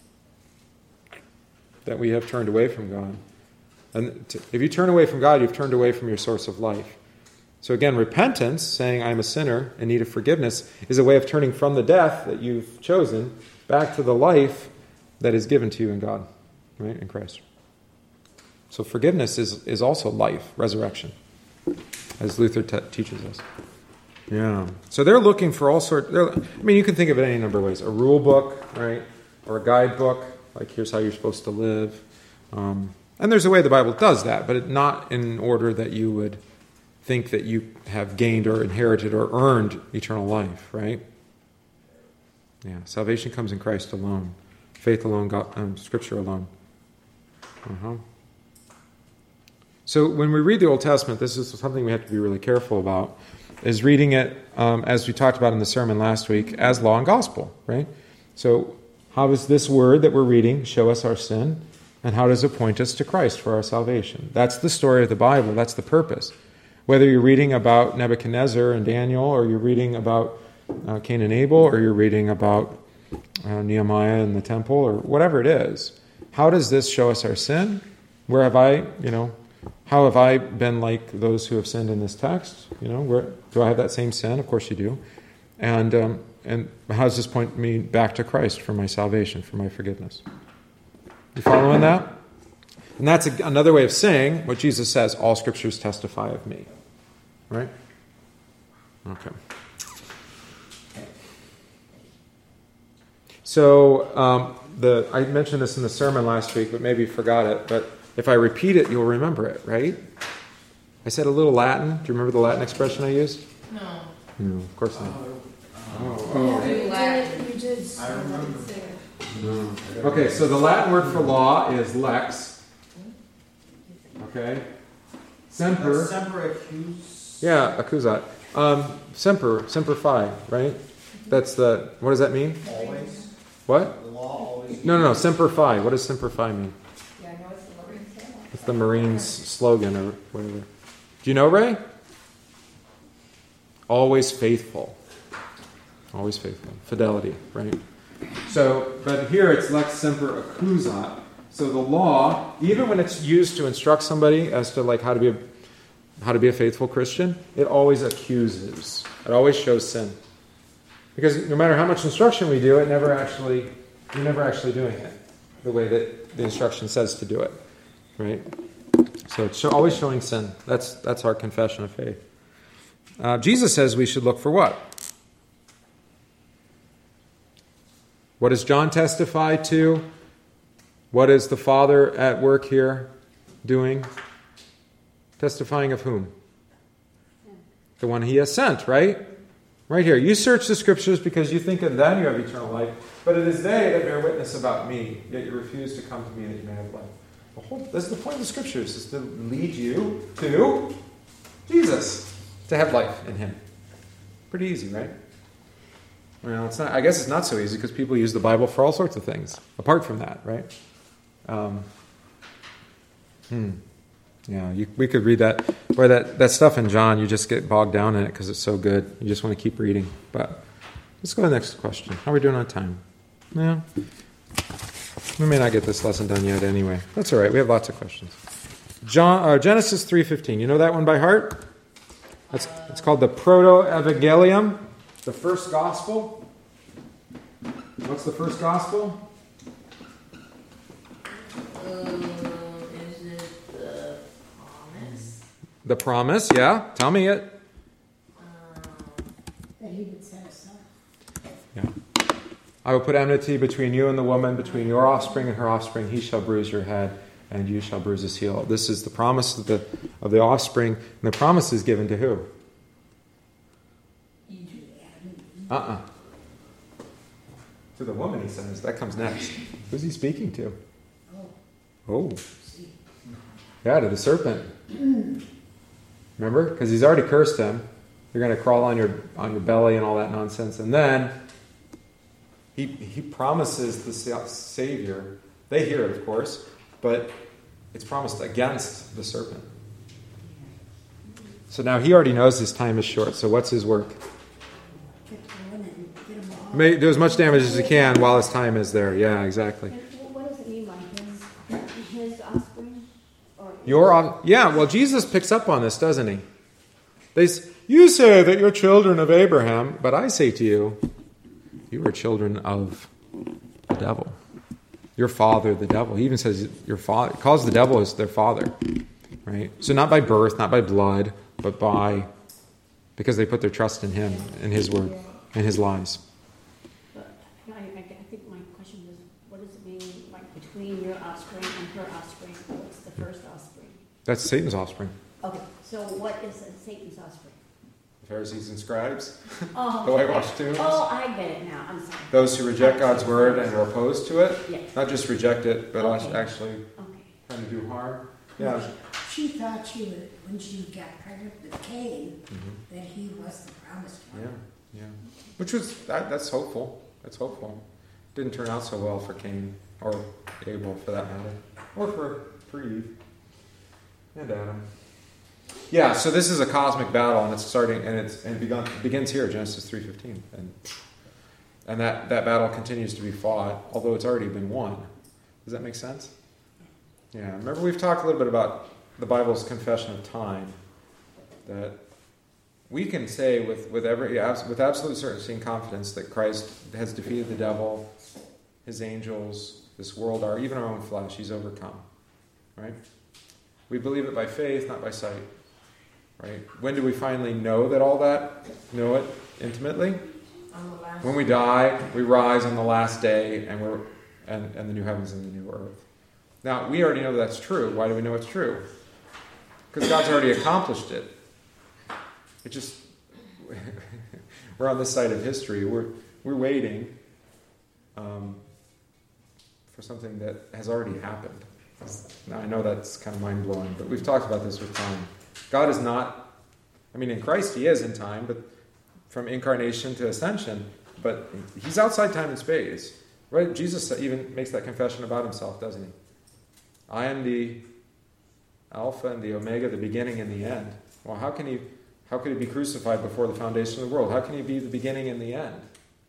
that we have turned away from God. And to, if you turn away from God, you've turned away from your source of life. So again, repentance, saying I'm a sinner in need of forgiveness, is a way of turning from the death that you've chosen back to the life that is given to you in God, right, in Christ. So forgiveness is, is also life, resurrection, as Luther te- teaches us. Yeah. So they're looking for all sorts. I mean, you can think of it any number of ways. A rule book, right, or a guidebook, like here's how you're supposed to live. Um, and there's a way the Bible does that, but it, not in order that you would think that you have gained or inherited or earned eternal life, right? Yeah. Salvation comes in Christ alone, faith alone, God, um, Scripture alone. Uh-huh. So when we read the Old Testament, this is something we have to be really careful about, is reading it, um, as we talked about in the sermon last week, as law and gospel, right? So how does this word that we're reading show us our sin, and how does it point us to Christ for our salvation? That's the story of the Bible. That's the purpose. Whether you're reading about Nebuchadnezzar and Daniel, or you're reading about uh, Cain and Abel, or you're reading about uh, Nehemiah and the temple, or whatever it is, how does this show us our sin? Where have I, you know, how have I been like those who have sinned in this text? You know, where do I have that same sin? Of course you do. And um, and how does this point me back to Christ for my salvation, for my forgiveness? You following that? And that's a, another way of saying what Jesus says, all scriptures testify of me. Right? Okay. So um, the I mentioned this in the sermon last week, but maybe you forgot it. But if I repeat it, you'll remember it, right? I said a little Latin. Do you remember the Latin expression I used? No. No, of course not. Oh, oh. you did. You did. I remember. No. Okay, so the Latin word for law is lex. Okay. Semper. Semper accuse. Yeah, accusat. Um, semper, semper fi, right? That's the, what does that mean? Always. What? The law always. No, no, no, semper fi. What does semper fi mean? Yeah, I know it's the Marine Sailor. It's the Marines' slogan or whatever. Do you know, Ray? Always faithful. Always faithful. Fidelity, right? So, but here it's lex semper accusat. So the law, even when it's used to instruct somebody as to like how to be a, how to be a faithful Christian, it always accuses. It always shows sin. Because no matter how much instruction we do, it never actually, you're never actually doing it the way that the instruction says to do it, right? So it's always showing sin. That's that's our confession of faith. Uh, Jesus says we should look for what? What does John testify to? What is the Father at work here doing? Testifying of whom? The one he has sent, right? Right here. You search the Scriptures because you think in them you have eternal life, but it is they that bear witness about me, yet you refuse to come to me that you may have life. The whole, that's the point of the Scriptures, is to lead you to Jesus, to have life in Him. Pretty easy, right? Well, it's not. I guess it's not so easy because people use the Bible for all sorts of things, apart from that, right? Um, hmm. Yeah, you, we could read that. Boy, that, that stuff in John, you just get bogged down in it because it's so good. You just want to keep reading. But let's go to the next question. How are we doing on time? Yeah. We may not get this lesson done yet anyway. That's all right. We have lots of questions. John, uh, Genesis three fifteen. You know that one by heart? That's, it's called the Proto-Evangelium, the first gospel. What's the first gospel? The promise, yeah. Tell me it. That he would set us up. Yeah. I will put enmity between you and the woman, between your offspring and her offspring. He shall bruise your head, and you shall bruise his heel. This is the promise of the of the offspring, and the promise is given to who? Uh-uh. To the woman, he says. That comes next. Who's he speaking to? Oh. Yeah, to the serpent. Remember? Because he's already cursed him. You're going to crawl on your on your belly and all that nonsense. And then he he promises the Savior. They hear it, of course, but it's promised against the serpent. So now he already knows his time is short. So what's his work? Get going and get 'em all. May, do as much damage as he can while his time is there. Yeah, exactly. And wh- what does it mean by his, his offspring? Or Your off- yeah, well, Jesus picks up on this, doesn't he? They, s- you say that you're children of Abraham, but I say to you, you are children of the devil. Your father, the devil. He even says your father, calls the devil as their father, right? So not by birth, not by blood, but by, because they put their trust in him, in his word, in his lies. But I, I, I think my question was, what does it mean, like, between your offspring and her offspring? What's the first offspring? That's Satan's offspring. Okay, so what is Satan's offspring? The Pharisees and scribes, Oh, the whitewashed tombs. Oh, I get it now. I'm sorry. Those who reject God's word and are opposed to it. Yeah. Not just reject it, but Okay. actually Okay. trying to do harm. Yeah. She thought she would, when she got pregnant with Cain, Mhm. that he was the promised Yeah, one. yeah. Which was, that, that's hopeful. That's hopeful. Didn't turn out so well for Cain, or Abel for that matter, or for, for Eve and Adam. Yeah, so this is a cosmic battle, and it's starting, and it's and it begun, begins here, Genesis three fifteen, and and that, that battle continues to be fought, although it's already been won. Does that make sense? Yeah. Remember, we've talked a little bit about the Bible's confession of time, that we can say with with every with absolute certainty and confidence that Christ has defeated the devil, his angels, this world, our even our own flesh. He's overcome. Right? We believe it by faith, not by sight. Right? When do we finally know that all that? Know it intimately? On the last When we die, we rise on the last day, and we're and, and the new heavens and the new earth. Now, we already know that's true. Why do we know it's true? Because God's already accomplished it. It just we're on this side of history. We're we're waiting um, for something that has already happened. Now, I know that's kind of mind-blowing, but we've talked about this with time. God is not, I mean, in Christ he is in time, but from incarnation to ascension, but he's outside time and space. Right? Jesus even makes that confession about himself, doesn't he? I am the Alpha and the Omega, the beginning and the end. Well, how can he, how could he be crucified before the foundation of the world? How can he be the beginning and the end?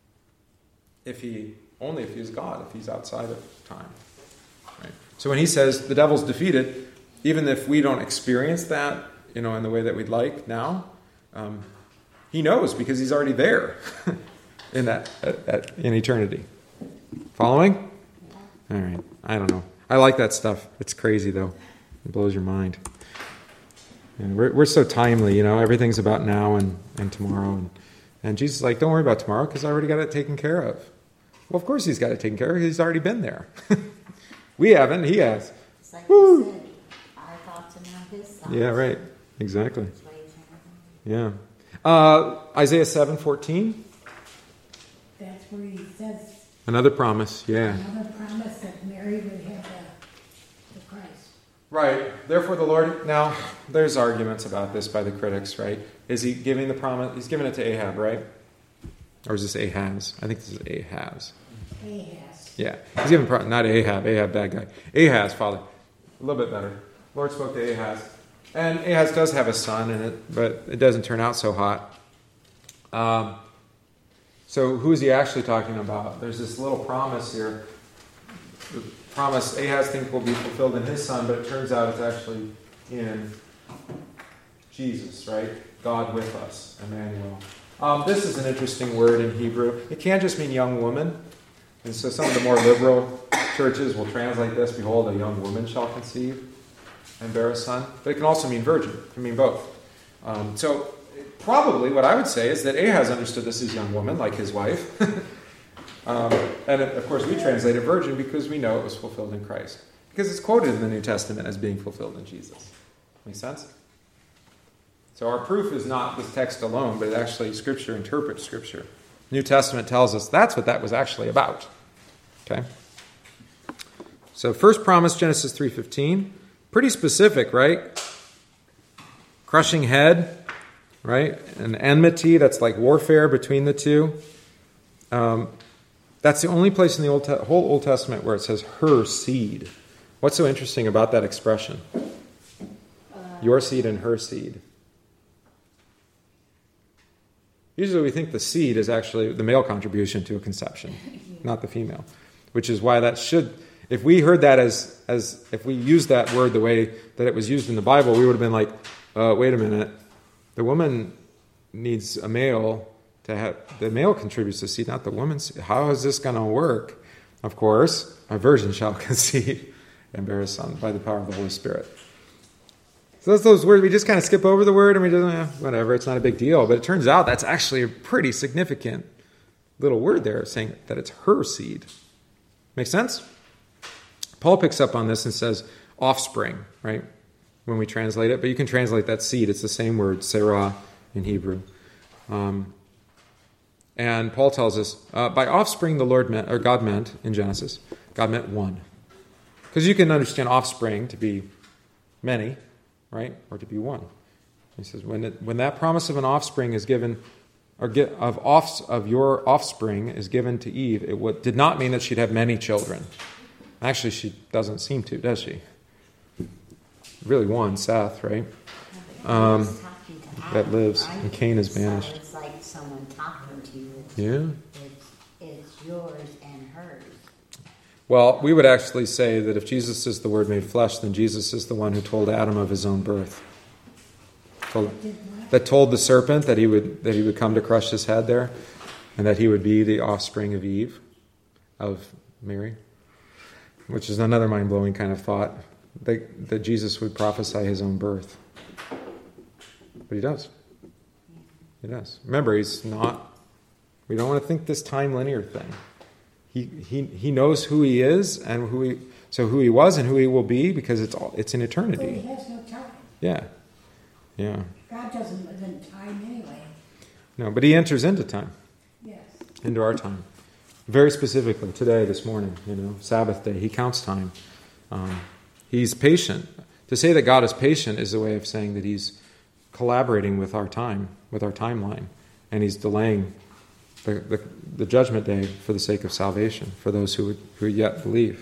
If he, only if he's God, if he's outside of time. Right? So when he says the devil's defeated, even if we don't experience that, you know, in the way that we'd like now, um, he knows because he's already there in that at, at, in eternity. Following? All right. I don't know. I like that stuff. It's crazy though. It blows your mind. And we're we're so timely, you know. Everything's about now and, and tomorrow, and and Jesus is like, don't worry about tomorrow because I already got it taken care of. Well, of course he's got it taken care of. He's already been there. We haven't. He has. It's like Woo. he said, our thoughts are now his thoughts. Yeah. Right. Exactly. His ways are not ours. Yeah. Uh, Isaiah seven fourteen. That's where he says Another promise. Yeah. another promise that Mary would have the, the Christ. Right. Therefore, the Lord. Now, there's arguments about this by the critics. Right? Is he giving the promise? He's giving it to Ahab, right? Or is this Ahaz? I think this is Ahaz. Ahaz. Yeah. He's giving pro- not Ahab. Ahab, bad guy. Ahaz, father. A little bit better. The Lord spoke to Ahaz, and Ahaz does have a son in it, but it doesn't turn out so hot. Um. So who is he actually talking about? There's this little promise here. The promise Ahaz thinks will be fulfilled in his son, but it turns out it's actually in Jesus, right? God with us, Emmanuel. Um, this is an interesting word in Hebrew. It can't just mean young woman. And so some of the more liberal churches will translate this, behold, a young woman shall conceive and bear a son. But it can also mean virgin. It can mean both. Um, so probably what I would say is that Ahaz understood this as young woman, like his wife. um, and of course we translate it virgin because we know it was fulfilled in Christ. Because it's quoted in the New Testament as being fulfilled in Jesus. Make sense? So our proof is not this text alone, but it actually, Scripture interprets Scripture. New Testament tells us that's what that was actually about. Okay? So first promise, Genesis three fifteen. Pretty specific, right? crushing head, right? An enmity, that's like warfare between the two. Um, that's the only place in the Old Te- whole Old Testament where it says her seed. What's so interesting about that expression? Your seed and her seed. Usually we think the seed is actually the male contribution to a conception, not the female. Which is why that should, if we heard that as, as if we used that word the way that it was used in the Bible, we would have been like, uh, wait a minute, the woman needs a male to have, the male contributes to seed, not the woman's. How is this going to work? Of course, a virgin shall conceive and bear a son by the power of the Holy Spirit. So that's those words, we just kind of skip over the word and we just, eh, whatever, it's not a big deal. But it turns out that's actually a pretty significant little word there, saying that it's her seed. Make sense? Paul picks up on this and says offspring, right? When we translate it. But you can translate that seed. It's the same word, serah, in Hebrew. Um, and Paul tells us, uh, by offspring the Lord meant, or God meant, in Genesis, God meant one. Because you can understand offspring to be many, right? Or to be one. He says, when it, when that promise of an offspring is given, or get, of offs, of your offspring is given to Eve, it w- did not mean that she'd have many children. Actually, she doesn't seem to, does she? Really one, Seth, right? Um, that lives, and Cain is banished. So it's like someone talking to you. It's, Yeah. It's, it's yours and hers. Well, we would actually say that if Jesus is the Word made flesh, then Jesus is the one who told Adam of his own birth. Told, that told the serpent that he would that he would come to crush his head there, and that he would be the offspring of Eve, of Mary, which is another mind-blowing kind of thought, that, that Jesus would prophesy his own birth. But he does. He does. Remember, he's not, we don't want to think this time linear thing. He he he knows who he is and who he so who he was and who he will be, because it's all it's in But he eternity. has no time. Yeah. Yeah. God doesn't live in time anyway. No, but he enters into time, Yes. into our time. Very specifically, today, this morning, you know, Sabbath day, he counts time. Um, he's patient. To say that God is patient is a way of saying that he's collaborating with our time, with our timeline, and he's delaying the, the, the judgment day for the sake of salvation, for those who would, who yet believe.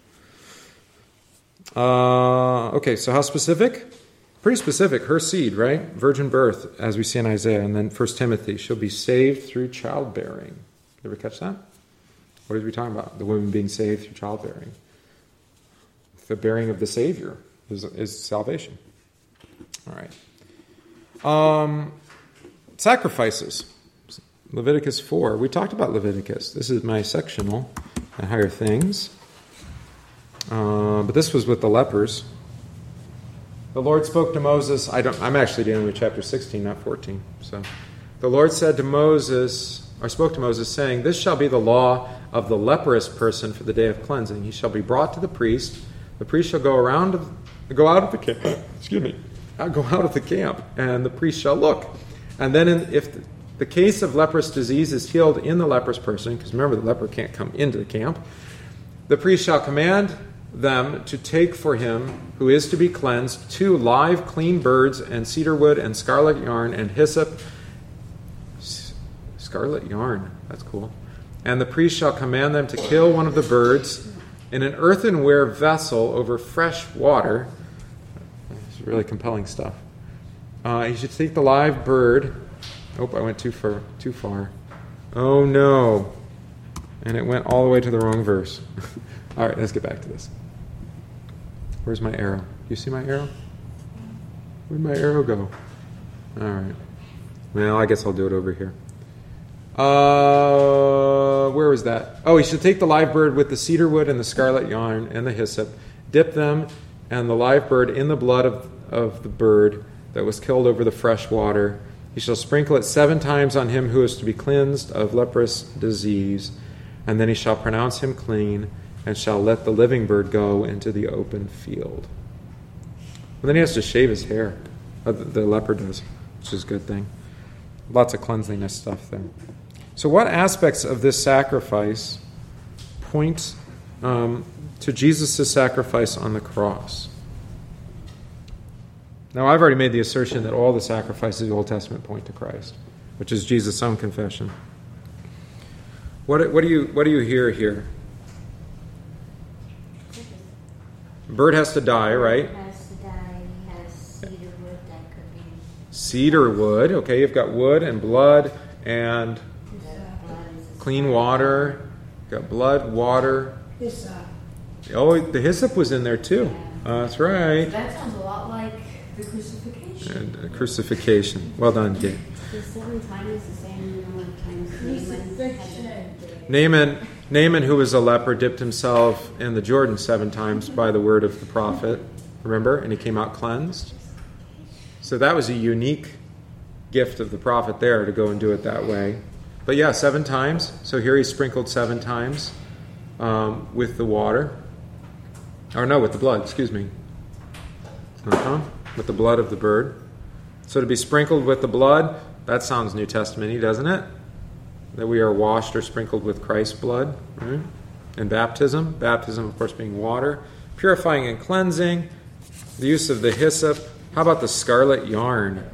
Uh, okay, so how specific? Pretty specific. Her seed, right? Virgin birth, as we see in Isaiah. And then First Timothy, she'll be saved through childbearing. You ever catch that? What are we talking about? The woman being saved through childbearing. The bearing of the Savior is, is salvation. All right. Um, sacrifices. Leviticus four. We talked about Leviticus. This is my sectional at Higher Things. Uh, but this was with the lepers. The Lord spoke to Moses. I don't, I'm actually dealing with chapter sixteen, not fourteen. So, the Lord said to Moses, or spoke to Moses, saying, "This shall be the law of the leprous person for the day of cleansing. He shall be brought to the priest. The priest shall go around, go out of the camp. Excuse me, go out of the camp, and the priest shall look. And then, in, if the, the case of leprous disease is healed in the leprous person, because remember the leper can't come into the camp, the priest shall command them to take for him who is to be cleansed two live clean birds and cedar wood and scarlet yarn and hyssop." Scarlet yarn, that's cool. "And the priest shall command them to kill one of the birds in an earthenware vessel over fresh water." It's really compelling stuff. Uh, he should take the live bird. Oh, I went too far. Too far. Oh no! And it went all the way to the wrong verse. All right, let's get back to this. Where's my arrow? Do you see my arrow? Where'd my arrow go? All right. Well, I guess I'll do it over here. Uh, where was that? Oh, he should take the live bird with the cedar wood and the scarlet yarn and the hyssop, dip them and the live bird in the blood of, of the bird that was killed over the fresh water. He shall sprinkle it seven times on him who is to be cleansed of leprous disease, and then he shall pronounce him clean, and shall let the living bird go into the open field. And then he has to shave his hair. Uh, the, the leper does, which is a good thing. Lots of cleanliness stuff there. So what aspects of this sacrifice point um, to Jesus' sacrifice on the cross? Now, I've already made the assertion that all the sacrifices of the Old Testament point to Christ, which is Jesus' own confession. What, what do you what do you hear here? Bird has to die, right? Has to die. He has cedar wood that could be. Cedar wood. Okay, you've got wood and blood and The blood is clean water. You've got blood, water. This, uh, Oh, the hyssop was in there too. Uh, that's right. That sounds a lot like the crucifixion. And uh, crucifixion. Well done, Kate. The seven times the same number of times Naaman had crucifixion. Naaman, Naaman, who was a leper, dipped himself in the Jordan seven times by the word of the prophet. Remember? And he came out cleansed. So that was a unique gift of the prophet there to go and do it that way. But yeah, seven times. So here he's sprinkled seven times um, with the water. Or no, with the blood, excuse me. Uh-huh. With the blood of the bird. So to be sprinkled with the blood, that sounds New Testament-y, doesn't it? That we are washed or sprinkled with Christ's blood. Right? And baptism. Baptism, of course, being water. Purifying and cleansing. The use of the hyssop. How about the scarlet yarn?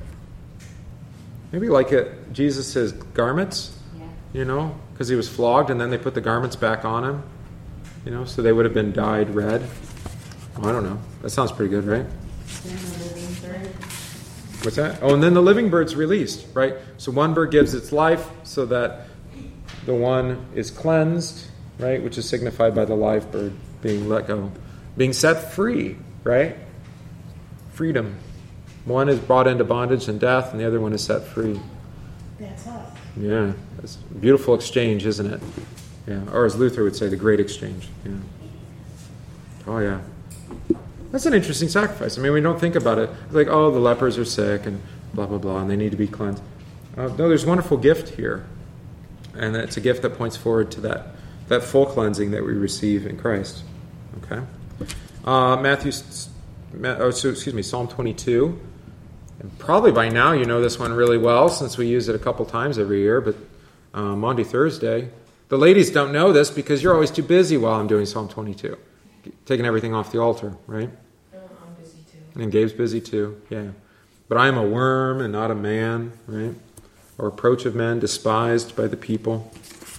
Maybe like it, Jesus' garments, Yeah. you know, because he was flogged and then they put the garments back on him, you know, so they would have been dyed red. Oh, I don't know. That sounds pretty good, right? Then the living bird. What's that? Oh, and then the living bird's released, right? So one bird gives its life so that the one is cleansed, right, which is signified by the live bird being let go, being set free, right? Freedom. One is brought into bondage and death, and the other one is set free. That's us. Yeah, it's a beautiful exchange, isn't it? Yeah, or as Luther would say, the great exchange. Yeah. Oh, yeah. That's an interesting sacrifice. I mean, we don't think about it. It's like, oh, the lepers are sick and blah, blah, blah, and they need to be cleansed. Uh, no, there's a wonderful gift here. And it's a gift that points forward to that, that full cleansing that we receive in Christ. Okay? Uh, Matthew, oh, so, excuse me, Psalm twenty-two. And probably by now you know this one really well since we use it a couple times every year, but uh, Maundy Thursday. The ladies don't know this because you're always too busy while I'm doing Psalm twenty-two. Taking everything off the altar, right? Oh, I'm busy too. And Gabe's busy too, yeah. But I am a worm and not a man, right? Or approach of men, despised by the people.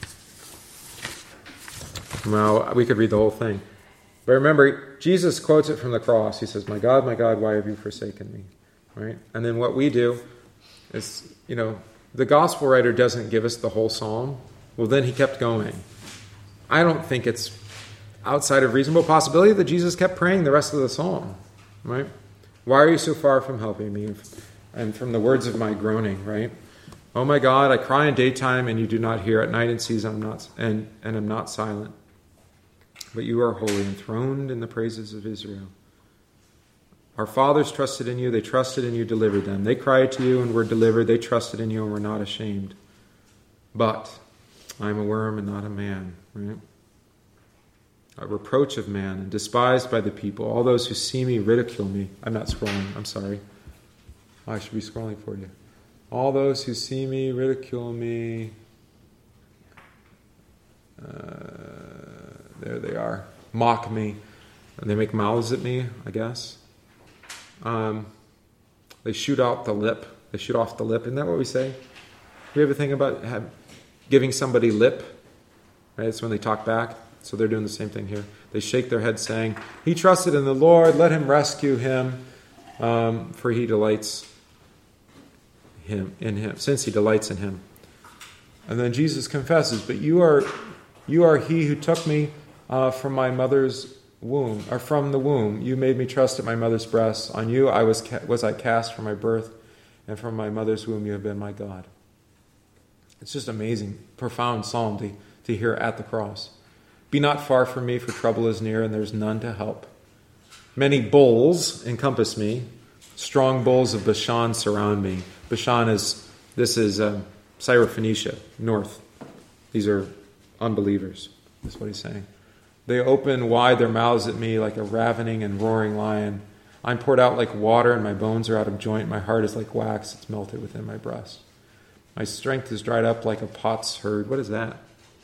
Well, we could read the whole thing. But remember, Jesus quotes it from the cross. He says, "My God, my God, why have you forsaken me?" Right? And then what we do is, you know, the gospel writer doesn't give us the whole psalm. Well, then he kept going. I don't think it's outside of reasonable possibility that Jesus kept praying the rest of the psalm, right? Why are you so far from helping me? And from the words of my groaning, right? Oh my God, I cry in daytime and you do not hear. At night in season I'm not and, and am not silent. But you are holy, enthroned in the praises of Israel. Our fathers trusted in you, they trusted in you, delivered them. They cried to you and were delivered. They trusted in you and were not ashamed. But I am a worm and not a man, right? A reproach of man and despised by the people. All those who see me ridicule me. I'm not scrolling, I'm sorry. I should be scrolling for you. All those who see me ridicule me. Uh, there they are. Mock me. And they make mouths at me, I guess. Um, they shoot out the lip. They shoot off the lip. Isn't that what we say? We ever think about have, giving somebody lip? Right? It's when they talk back. So they're doing the same thing here. They shake their head saying, he trusted in the Lord, let him rescue him, um, for he delights him in him, since he delights in him. And then Jesus confesses, but you are you are he who took me uh, from my mother's womb, or from the womb. You made me trust at my mother's breast. On you I was ca- was I cast from my birth, and from my mother's womb you have been my God. It's just amazing, profound psalm to, to hear at the cross. Be not far from me, for trouble is near, and there's none to help. Many bulls encompass me. Strong bulls of Bashan surround me. Bashan is, this is um, Syrophoenicia, north. These are unbelievers. That's what he's saying. They open wide their mouths at me like a ravening and roaring lion. I'm poured out like water, and my bones are out of joint. My heart is like wax. It's melted within my breast. My strength is dried up like a potsherd. What is that?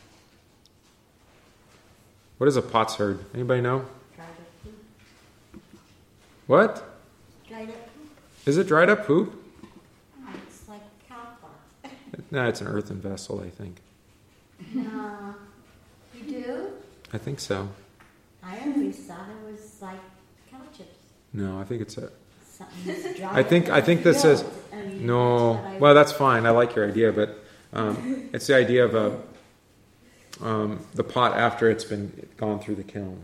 What is a potsherd? Anybody know? Dried up. What? Dried up. Is it dried up poop? Oh, it's like cow farts. No, it's an earthen vessel, I think. No. You do? I think so. I always thought it was like cow chips. No, I think it's a... Something that's dry. I think I think this is... I mean, No, that's what I- well, that's fine. I like your idea, but um, it's the idea of a um, the pot after it's been gone through the kiln.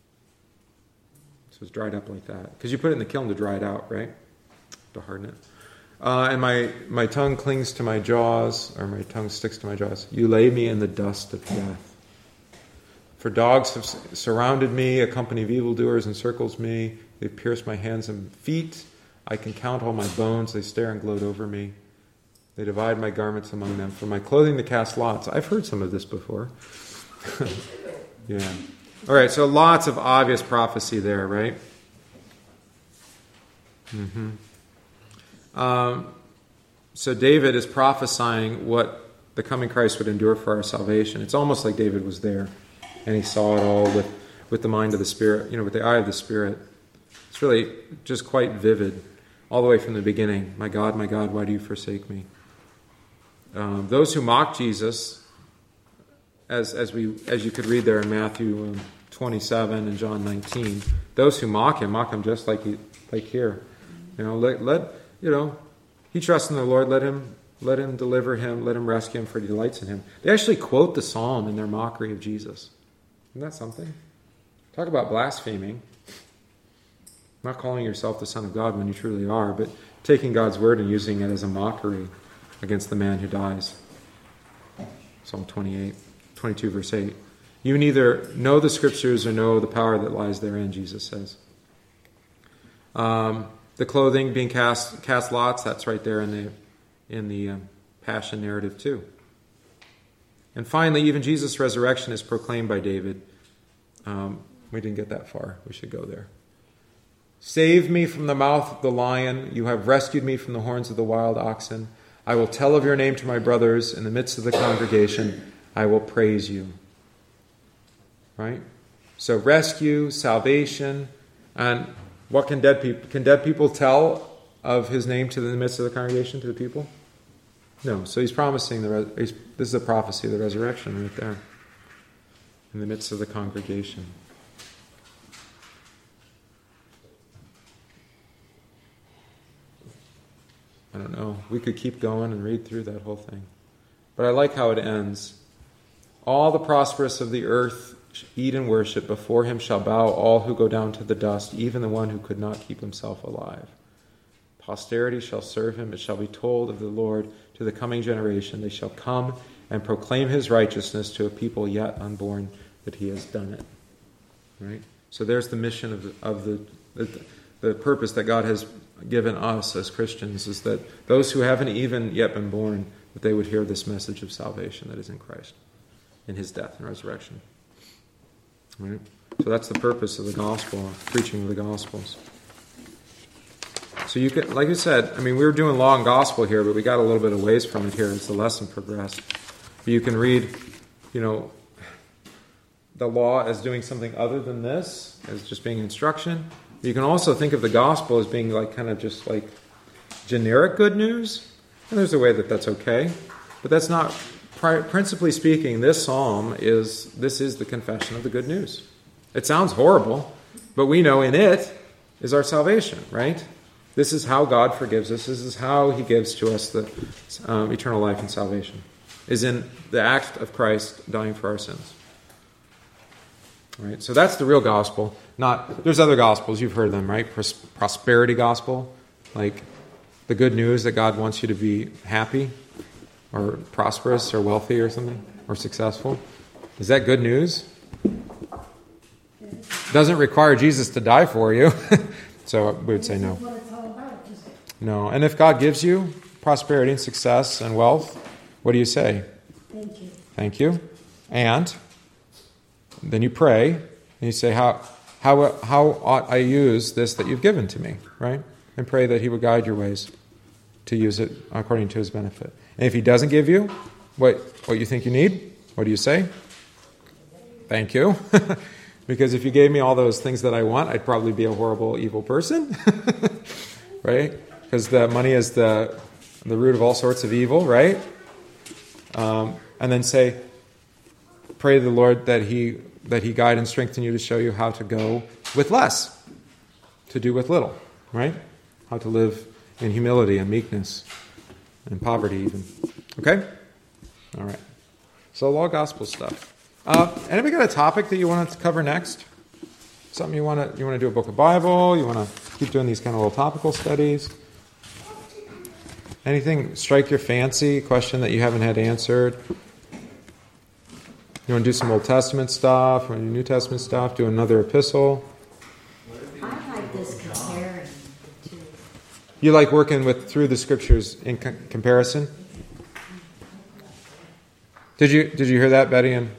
So it's dried up like that. Because you put it in the kiln to dry it out, right? To harden it. Uh, and my, my tongue clings to my jaws, or my tongue sticks to my jaws. You lay me in the dust of death. For dogs have surrounded me, a company of evildoers encircles me. They've pierced my hands and feet. I can count all my bones. They stare and gloat over me. They divide my garments among them. For my clothing they cast lots. I've heard some of this before. Yeah. All right, so lots of obvious prophecy there, right? Mm-hmm. Um, so David is prophesying what the coming Christ would endure for our salvation. It's almost like David was there, and he saw it all with, with the mind of the Spirit, you know, with the eye of the Spirit. It's really just quite vivid, all the way from the beginning. My God, my God, why do you forsake me? Um, those who mock Jesus, as as we as you could read there in Matthew um, twenty-seven and John nineteen, those who mock him mock him just like he, like here. You know, let let you know, he trusts in the Lord. Let him let him deliver him. Let him rescue him, for he delights in him. They actually quote the psalm in their mockery of Jesus. Isn't that something? Talk about blaspheming. Not calling yourself the Son of God when you truly are, but taking God's word and using it as a mockery against the man who dies. Psalm twenty-eight, twenty-two, verse eight. You neither know the Scriptures or know the power that lies therein, Jesus says. Um, the clothing being cast cast lots, that's right there in the in the um, Passion narrative too. And finally, even Jesus' resurrection is proclaimed by David. Um, we didn't get that far. We should go there. Save me from the mouth of the lion. You have rescued me from the horns of the wild oxen. I will tell of your name to my brothers. In the midst of the congregation, I will praise you. Right? So rescue, salvation, and what can dead people, can dead people tell of his name to the midst of the congregation, to the people? No. So he's promising, the res- this is a prophecy of the resurrection right there. In the midst of the congregation. I don't know. We could keep going and read through that whole thing. But I like how it ends. All the prosperous of the earth eat and worship. Before him shall bow all who go down to the dust, even the one who could not keep himself alive. Posterity shall serve him. It shall be told of the Lord to the coming generation. They shall come and proclaim his righteousness to a people yet unborn, that he has done it. Right? So there's the mission of the, of the, the, the purpose that God has given us as Christians, is that those who haven't even yet been born, that they would hear this message of salvation that is in Christ, in his death and resurrection. Right? So that's the purpose of the gospel, of preaching the gospels. So you could, like you said, I mean, we were doing law and gospel here, but we got a little bit of ways from it here as the lesson progressed. But you can read, you know, the law as doing something other than this, as just being instruction. You can also think of the gospel as being like kind of just like generic good news. And there's a way that that's okay. But that's not, principally speaking, this psalm is, this is the confession of the good news. It sounds horrible, but we know in it is our salvation, right? This is how God forgives us. This is how he gives to us the um, eternal life and salvation, is in the act of Christ dying for our sins. Right? So that's the real gospel. Not, there's other gospels, you've heard them, right? Pros- prosperity gospel, like the good news that God wants you to be happy or prosperous or wealthy or something, or successful. Is that good news? Doesn't require Jesus to die for you. So we would say no. This is what it's all about, is it? No. And if God gives you prosperity and success and wealth, what do you say? Thank you. Thank you. And then you pray, and you say, how how how ought I use this that you've given to me, right? And pray that he would guide your ways to use it according to his benefit. And if he doesn't give you what, what you think you need, what do you say? Thank you. Because if you gave me all those things that I want, I'd probably be a horrible, evil person. Right? because the money is the the root of all sorts of evil, right? Um, and then say, pray to the Lord that he that He guide and strengthen you to show you how to go with less, to do with little, right? How to live in humility and meekness and poverty even. Okay? All right. So law gospel stuff. Uh, anybody got a topic that you want to cover next? Something you want to you want to do a book of Bible? You want to keep doing these kind of little topical studies? Anything strike your fancy? Question that you haven't had answered? You want to do some Old Testament stuff? You want to do New Testament stuff? Do another epistle? I like this comparing the two. You like working with through the scriptures in co- comparison? Did you did you hear that, Betty? And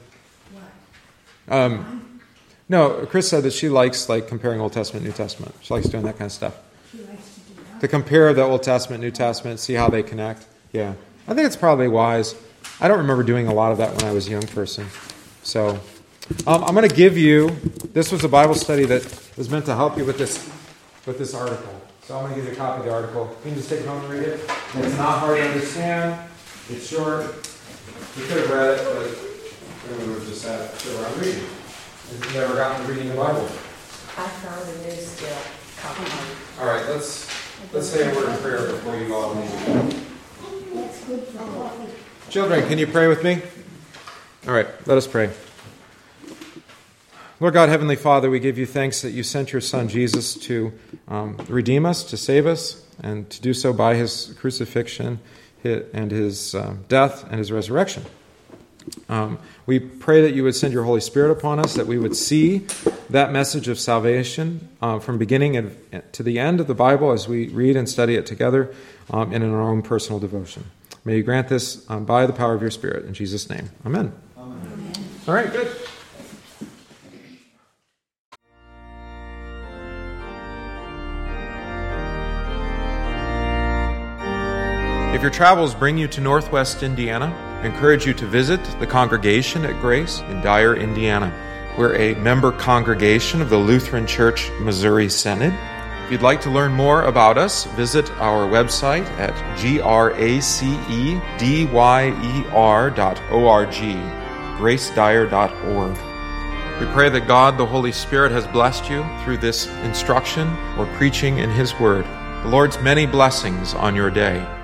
um, no, Chris said that she likes like comparing Old Testament, New Testament. She likes doing that kind of stuff. To compare the Old Testament, New Testament, see how they connect. Yeah, I think it's probably wise. I don't remember doing a lot of that when I was a young person. So um, I'm going to give you. This was a Bible study that was meant to help you with this with this article. So I'm going to give you a copy of the article. You can just take it home and read it. It's not hard to understand. It's short. You could have read it, but then we would have just sat sit around reading. Have you never gotten to reading the Bible? I found a new skill. Copy. All right, let's let's say a word of prayer before you all leave. That's good for coffee. Children, can you pray with me? All right, let us pray. Lord God, Heavenly Father, we give you thanks that you sent your Son Jesus to um, redeem us, to save us, and to do so by his crucifixion and his um, death and his resurrection. Um, we pray that you would send your Holy Spirit upon us, that we would see that message of salvation uh, from beginning and to the end of the Bible as we read and study it together um, and in our own personal devotion. May you grant this um, by the power of your Spirit. In Jesus' name. Amen. Amen. All right, good. If your travels bring you to Northwest Indiana, I encourage you to visit the congregation at Grace in Dyer, Indiana. We're a member congregation of the Lutheran Church Missouri Synod. If you'd like to learn more about us, visit our website at gracedyer dot org, gracedyer dot org. We pray that God, the Holy Spirit, has blessed you through this instruction or preaching in His Word. The Lord's many blessings on your day.